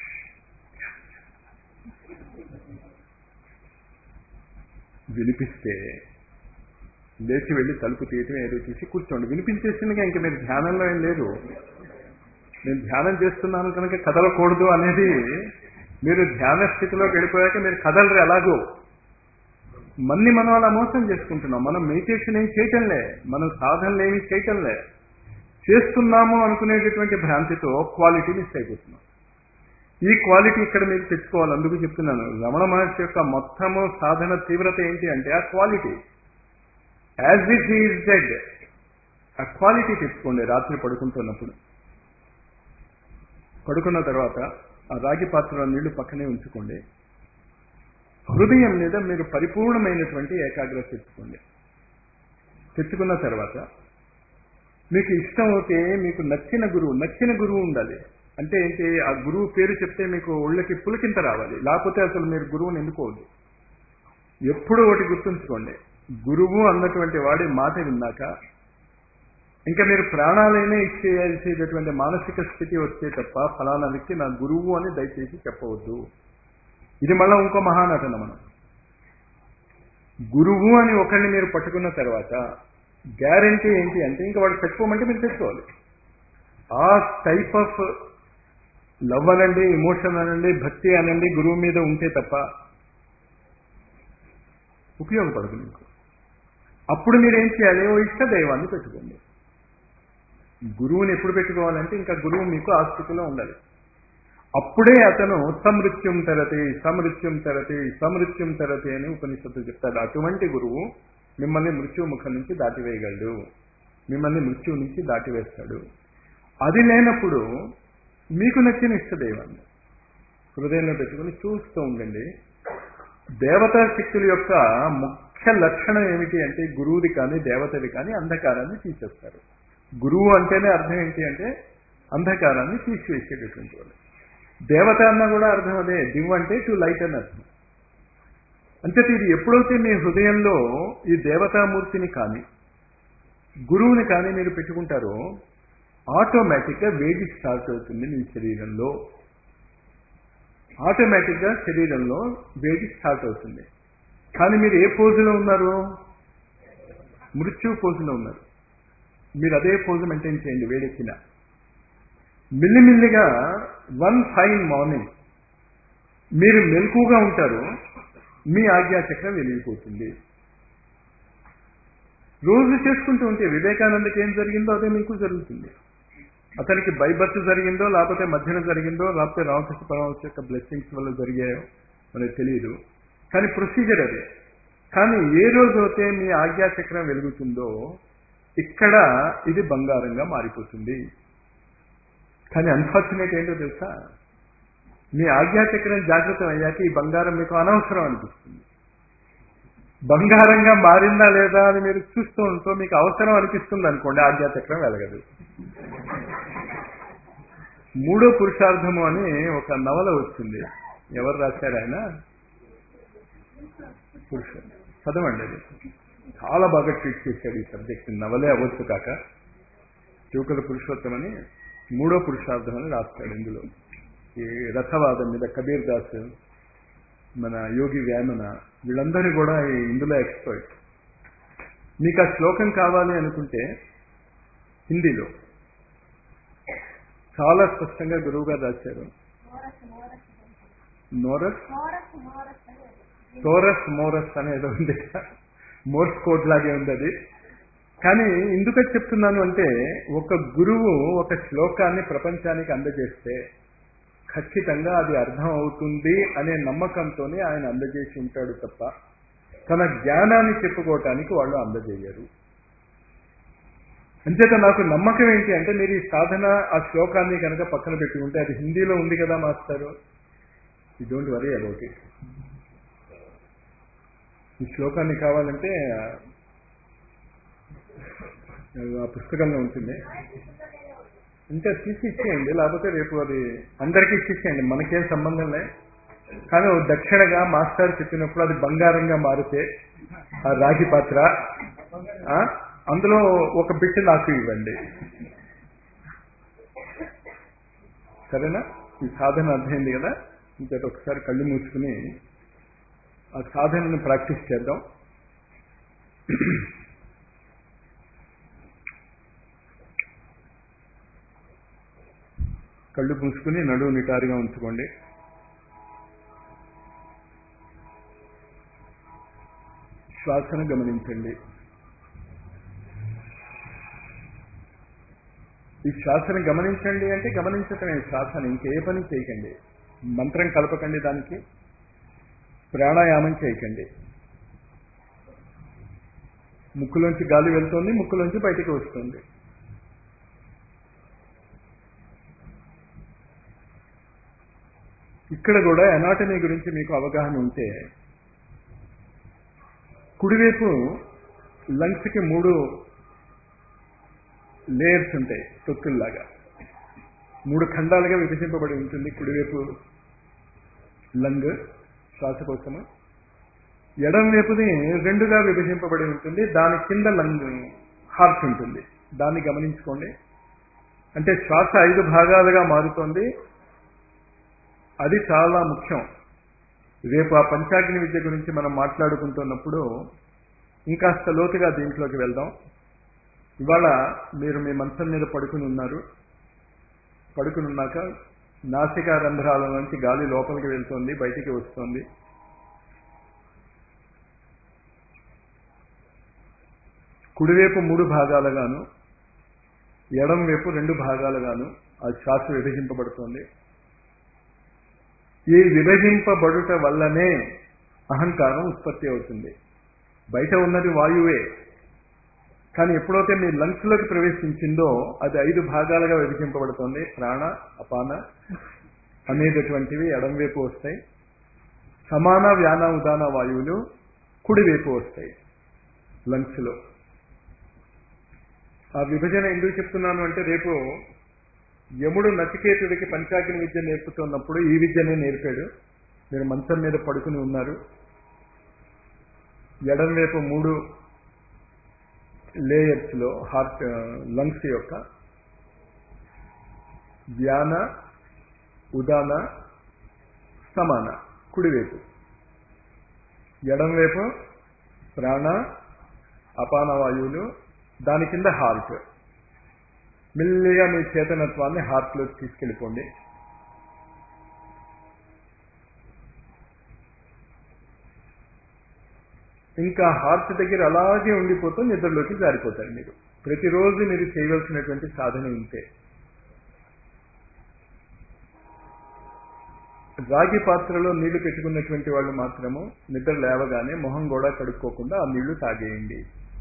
వినిపిస్తే లేచి వెళ్ళి తలుపు తీయటం ఏదో తీసి కూర్చోండి. వినిపించేసిందిగా ఇంక మీరు ధ్యానంలో ఏం లేదు. నేను ధ్యానం చేస్తున్నాను కనుక కదలకూడదు అనేది, మీరు ధ్యాన స్థితిలోకి వెళ్ళిపోయాక మీరు కదలరు ఎలాగో. మనం అలా మోసం చేసుకుంటున్నాం. మనం మెడిటేషన్ ఏం చేయటంలే, మనం సాధనలు ఏమి చేయటంలే, చేస్తున్నాము అనుకునేటటువంటి భ్రాంతితో క్వాలిటీ మిస్ అయిపోతున్నాం. ఈ క్వాలిటీ ఇక్కడ మీరు తెచ్చుకోవాలి. అందుకు చెప్తున్నాను, రమణ మహర్షి యొక్క మొత్తము సాధన తీవ్రత ఏంటి అంటే ఆ quality. As if he is dead, ఆ క్వాలిటీ తెచ్చుకోండి. రాత్రి పడుకుంటున్నప్పుడు, పడుకున్న తర్వాత ఆ రాగి పాత్రలో నీళ్లు పక్కనే ఉంచుకోండి. హృదయం మీద మీరు పరిపూర్ణమైనటువంటి ఏకాగ్రత తెచ్చుకోండి. తెచ్చుకున్న తర్వాత మీకు ఇష్టం అవుతే, మీకు నచ్చిన గురువు ఉండాలి. అంటే ఏంటి, ఆ గురువు పేరు చెప్తే మీకు ఒళ్ళకి పులకింత రావాలి, లేకపోతే అసలు మీరు గురువుని ఎన్నుకోవద్దు. ఎప్పుడూ ఒకటి గుర్తుంచుకోండి, గురువు అన్నటువంటి వాడి మాట విన్నాక ఇంకా మీరు ప్రాణాలైనా ఇచ్చేయాల్సేటటువంటి మానసిక స్థితి వస్తే తప్ప ఫలానా వ్యక్తి నా గురువు అని దయచేసి చెప్పవద్దు. ఇది మళ్ళీ ఇంకో మహానటన. మనం గురువు అని ఒకరిని మీరు పట్టుకున్న తర్వాత గ్యారంటీ ఏంటి అంటే, ఇంకా వాడు పెట్టుకోమంటే మీరు తెచ్చుకోవాలి. ఆ టైప్ ఆఫ్ లవ్ అనండి, ఎమోషన్ అనండి, భక్తి అనండి గురువు మీద ఉంటే తప్ప ఉపయోగపడదు మీకు. అప్పుడు మీరు ఏం చేయాలి, ఓ ఇష్ట దైవాన్ని పెట్టుకోండి. గురువుని ఎప్పుడు పెట్టుకోవాలంటే ఇంకా గురువు మీకు ఆ స్థితిలో ఉండాలి. అప్పుడే అతను సమృత్యం తరతి అని ఉపనిషత్తు చెప్తాడు. అటువంటి గురువు మిమ్మల్ని మృత్యుముఖం నుంచి దాటివేయగలడు, మిమ్మల్ని మృత్యువు నుంచి దాటివేస్తాడు. అది లేనప్పుడు మీకు నచ్చిన ఇష్టదైవాన్ని హృదయంలో పెట్టుకుని చూస్తూ ఉండండి. దేవతా శక్తుల యొక్క ముఖ్య లక్షణం ఏమిటి అంటే, గురువుది కానీ దేవతది కానీ అంధకారాన్ని తీసేస్తారు. గురువు అంటేనే అర్థం ఏంటి అంటే అంధకారాన్ని తీసివేసేటటువంటి వాళ్ళు. దేవత అన్న కూడా అర్థం అదే, దివ్ అంటే టు లైట్ అని అర్థం. అంటే ఇది ఎప్పుడైతే మీ హృదయంలో ఈ దేవతామూర్తిని కానీ గురువుని కానీ మీరు పెట్టుకుంటారో ఆటోమేటిక్గా వేడి స్టార్ట్ అవుతుంది మీ శరీరంలో. ఆటోమేటిక్గా శరీరంలో వేడి స్టార్ట్ అవుతుంది. కానీ మీరు ఏ పోజులో ఉన్నారు, మృత్యు పోజులో ఉన్నారు. మీరు అదే పోజు మెయింటైన్ చేయండి. వేడెక్కిన మిల్లిమిల్లిగా వన్ ఫైన్ మార్నింగ్ మీరు మెలకుగా ఉంటారు, మీ ఆజ్ఞాచక్రం వెలిగిపోతుంది. రోజు చేసుకుంటూ ఉంటే వివేకానందకి ఏం జరిగిందో అదే మీకు జరుగుతుంది. అతనికి బై బర్త్ జరిగిందో, లేకపోతే మధ్యన జరిగిందో, లేకపోతే రామకృష్ణ పరమహంస యొక్క బ్లెస్సింగ్స్ వల్ల జరిగాయో మనకు తెలియదు, కానీ ప్రొసీజర్ అదే. కానీ ఏ రోజైతే మీ ఆజ్ఞాచక్రం వెలుగుతుందో ఇక్కడ ఇది బంగారంగా మారిపోతుంది. కానీ అన్ఫార్చునేట్ ఏంటో తెలుసా, మీ ఆజ్ఞాచక్రం జాగృతం అయ్యాక ఈ బంగారం మీకు అనవసరం అనిపిస్తుంది. బంగారంగా మారిందా లేదా అని మీరు చూస్తూ ఉంటూ మీకు అవసరం అనిపిస్తుంది అనుకోండి, ఆజ్ఞాచక్రం వెలగదు. మూడో పురుషార్థము అని ఒక నవల వచ్చింది. ఎవరు రాశారు ఆయన? పురుషుడు. చదవండి, అది చాలా బాగా ట్రీట్ చేశాడు ఈ సబ్జెక్ట్. నవలే అవ్వచ్చు కాక యువకుల పురుషోత్తం అని మూడో పురుషార్థం అని రాస్తాడు. ఇందులో ఈ రథవాదం మీద కబీర్ దాస్, మన యోగి వేమన, వీళ్ళందరూ కూడా ఇందులో ఎక్స్పర్ట్. మీకు ఆ శ్లోకం కావాలి అనుకుంటే హిందీలో చాలా స్పష్టంగా గురువు గారు రాశారు. మోరస్ అనేది ఉంది, మోర్స్ కోడ్ లాగే ఉంది అది. కానీ ఎందుకని చెప్తున్నాను అంటే, ఒక గురువు ఒక శ్లోకాన్ని ప్రపంచానికి అందజేస్తే ఖచ్చితంగా అది అర్థం అవుతుంది అనే నమ్మకంతోనే ఆయన అందజేసి ఉంటాడు తప్ప తన జ్ఞానాన్ని చెప్పుకోవటానికి వాళ్ళు అందజేయరు. అంచేత నాకు నమ్మకం ఏంటి అంటే, మీరు ఈ సాధన ఆ శ్లోకాన్ని కనుక పక్కన పెట్టుకుంటే, అది హిందీలో ఉంది కదా మాస్టారు, you don't worry about it. ఈ శ్లోకాన్ని కావాలంటే ఆ పుస్తకంలో ఉంటుంది, ఇంకా తీసి ఇచ్చేయండి, లేకపోతే రేపు అది అందరికీ ఇచ్చేసేయండి, మనకేం సంబంధం లే. కానీ దక్షిణగా మాస్టర్ చెప్పినప్పుడు అది బంగారంగా మారితే ఆ రాగి పాత్ర అందులో ఒక బిట్ నాకు ఇవ్వండి. సరేనా? ఈ సాధన అర్థమైంది కదా? ఇంకొకటి ఒకసారి కళ్ళు మూసుకుని ఆ సాధనను ప్రాక్టీస్ చేద్దాం. కళ్ళు మూసుకుని నడువు నిటారుగా ఉంచుకోండి. శ్వాసను గమనించండి. ఈ శ్వాసను గమనించండి అంటే గమనించటమే శ్వాసను, ఇంకే పని చేయకండి. మంత్రం కలపకండి, దానికి ప్రాణాయామం చేయకండి. ముక్కులోంచి గాలి వెళ్తోంది, ముక్కులోంచి బయటికి వస్తుంది. ఇక్కడ కూడా ఎనాటమీ గురించి మీకు అవగాహన ఉంటే, కుడివైపు లంగ్స్కి 3 లేయర్స్ ఉంటాయి, తొక్కుల్లాగా 3 ఖండాలుగా విభజింపబడి ఉంటుంది. కుడివైపు లంగ్ శ్వాసకోశము, ఎడం వైపుది 2గా విభజింపబడి ఉంటుంది. దాని కింద లంగ్ హార్ట్ ఉంటుంది. దాన్ని గమనించుకోండి. అంటే శ్వాస 5 భాగాలుగా మారుతోంది. అది చాలా ముఖ్యం. రేపు ఆ పంచాగ్ని విద్య గురించి మనం మాట్లాడుకుంటున్నప్పుడు ఇంకాస్త లోతుగా దీంట్లోకి వెళ్దాం. ఇవాళ మీరు మీ మంచం మీద పడుకుని ఉన్నారు. పడుకుని ఉన్నాక నాసికా రంధ్రాల నుంచి గాలి లోపలికి వెళ్తోంది, బయటికి వస్తుంది. కుడివైపు 3 భాగాలుగాను, ఎడం వైపు 2 భాగాలుగాను ఆ శ్వాస విభజింపబడుతోంది. ఈ విభజింపబడుట వల్లనే అహంకారం ఉత్పత్తి అవుతుంది. బయట ఉన్నది వాయువే, కానీ ఎప్పుడైతే మీ లంగ్స్లోకి ప్రవేశించిందో అది 5 భాగాలుగా విభజింపబడుతుంది. ప్రాణ, అపాన అనేటటువంటివి ఎడంవైపు వస్తాయి. సమాన, వ్యాన, ఉదాన వాయువులు కుడివైపు వస్తాయి లంగ్స్లో. ఆ విభజన ఎందుకు చెప్తున్నాను అంటే, రేపు యముడు నచికేతుడికి పంచాగ్ని విద్య నేర్పుతున్నప్పుడు ఈ విద్యనే నేర్పాడు. మీరు మంచం మీద పడుకుని ఉన్నారు. ఎడం వైపు 3 లేయర్స్లో హార్ట్, లంగ్స్ యొక్క వ్యాన, ఉదాన, సమాన కుడివైపు, ఎడంవైపు ప్రాణ, అపాన వాయువులు, దాని కింద హార్ట్. మెల్లిగా మీ చేతనత్వాన్ని హార్ట్లోకి తీసుకెళ్ళిపోండి. ఇంకా హార్ట్ దగ్గర అలాగే ఉండిపోతూ నిద్రలోకి జారిపోతారు మీరు. ప్రతిరోజు మీరు చేయవలసినటువంటి సాధన ఇంతే. రాగి పాత్రలో నీళ్లు పెట్టుకున్నటువంటి వాళ్ళు మాత్రము నిద్ర లేవగానే మొహం కూడా కడుక్కోకుండా ఆ నీళ్లు తాగేయండి.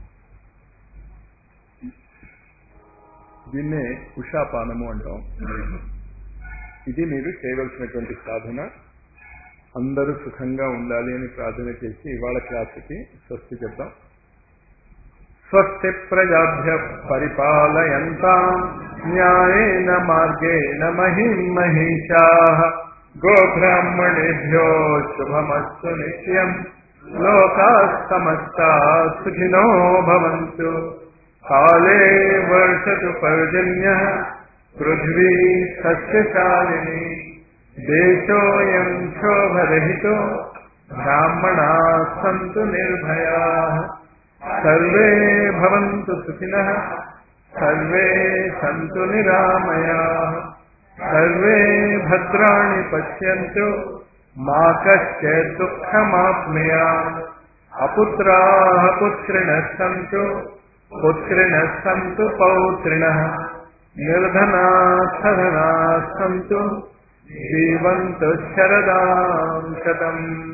దీన్నే ఉషాపానము అంటాం. ఇది మీరు చేయవలసినటువంటి సాధన. అందరూ సుఖంగా ఉండాలి అని ప్రార్థన చేసి ఇవాళ క్లాసుకి స్వస్తి చెప్దాం. స్వస్తి ప్రజాభ్య పరిపాలయంతాం న్యాయేన మార్గేణ మహిం మహిషాః గోబ్రాహ్మణేభ్యో శుభమస్తు నిత్యం లోకాః సమస్తాః సుఖినో భవంతు. కాలే వర్షతు పర్జన్యః పృథ్వీ సస్యశాలినీ దేశోయం క్షోభరహితో బ్రాహ్మణాః సంతు నిర్భయాః. సర్వే భవంతు సుఖినః సర్వే సంతు నిరామయాః. సర్వే భద్రాణి పశ్యంతు మా కశ్చిద్ దుఃఖమాప్నుయాత్. అపుత్రాః పుత్రిణః సంతు పుత్రిణః సంతు పౌత్రిణః. నిర్ధనాః సధనాః సంతు జీవంతు శరదాం శతం.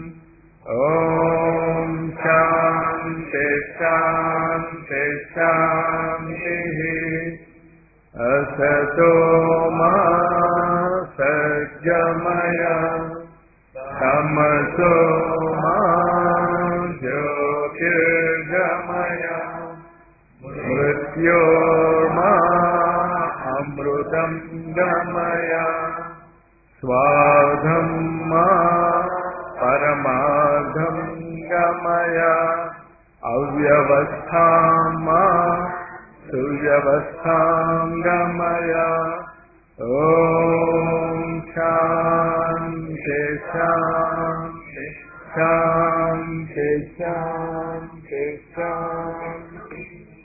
ఓం శాంతి శాంతి శాంతిః. అసతో మా సద్గమయ తమసో మా జ్యోతిర్గమయ మృత్యోర్మా అమృతం గమయ. స్వాధం మా పరమార్థం గమయ. అవ్యవస్థాం మా సువ్యవస్థాం గమయ. ఓం శాంతి శాంతి శాంతి శాంతి శాంతి.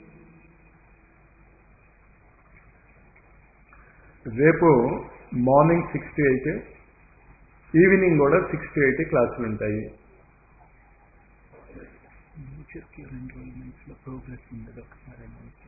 రేపు మార్నింగ్ 6 to 8, ఈవినింగ్ కూడా 6 to 8 క్లాసులు ఉంటాయి. ఫ్యూచర్కి 2 రోజుల ప్రోగ్రెస్ ఉండదు ఒకసారి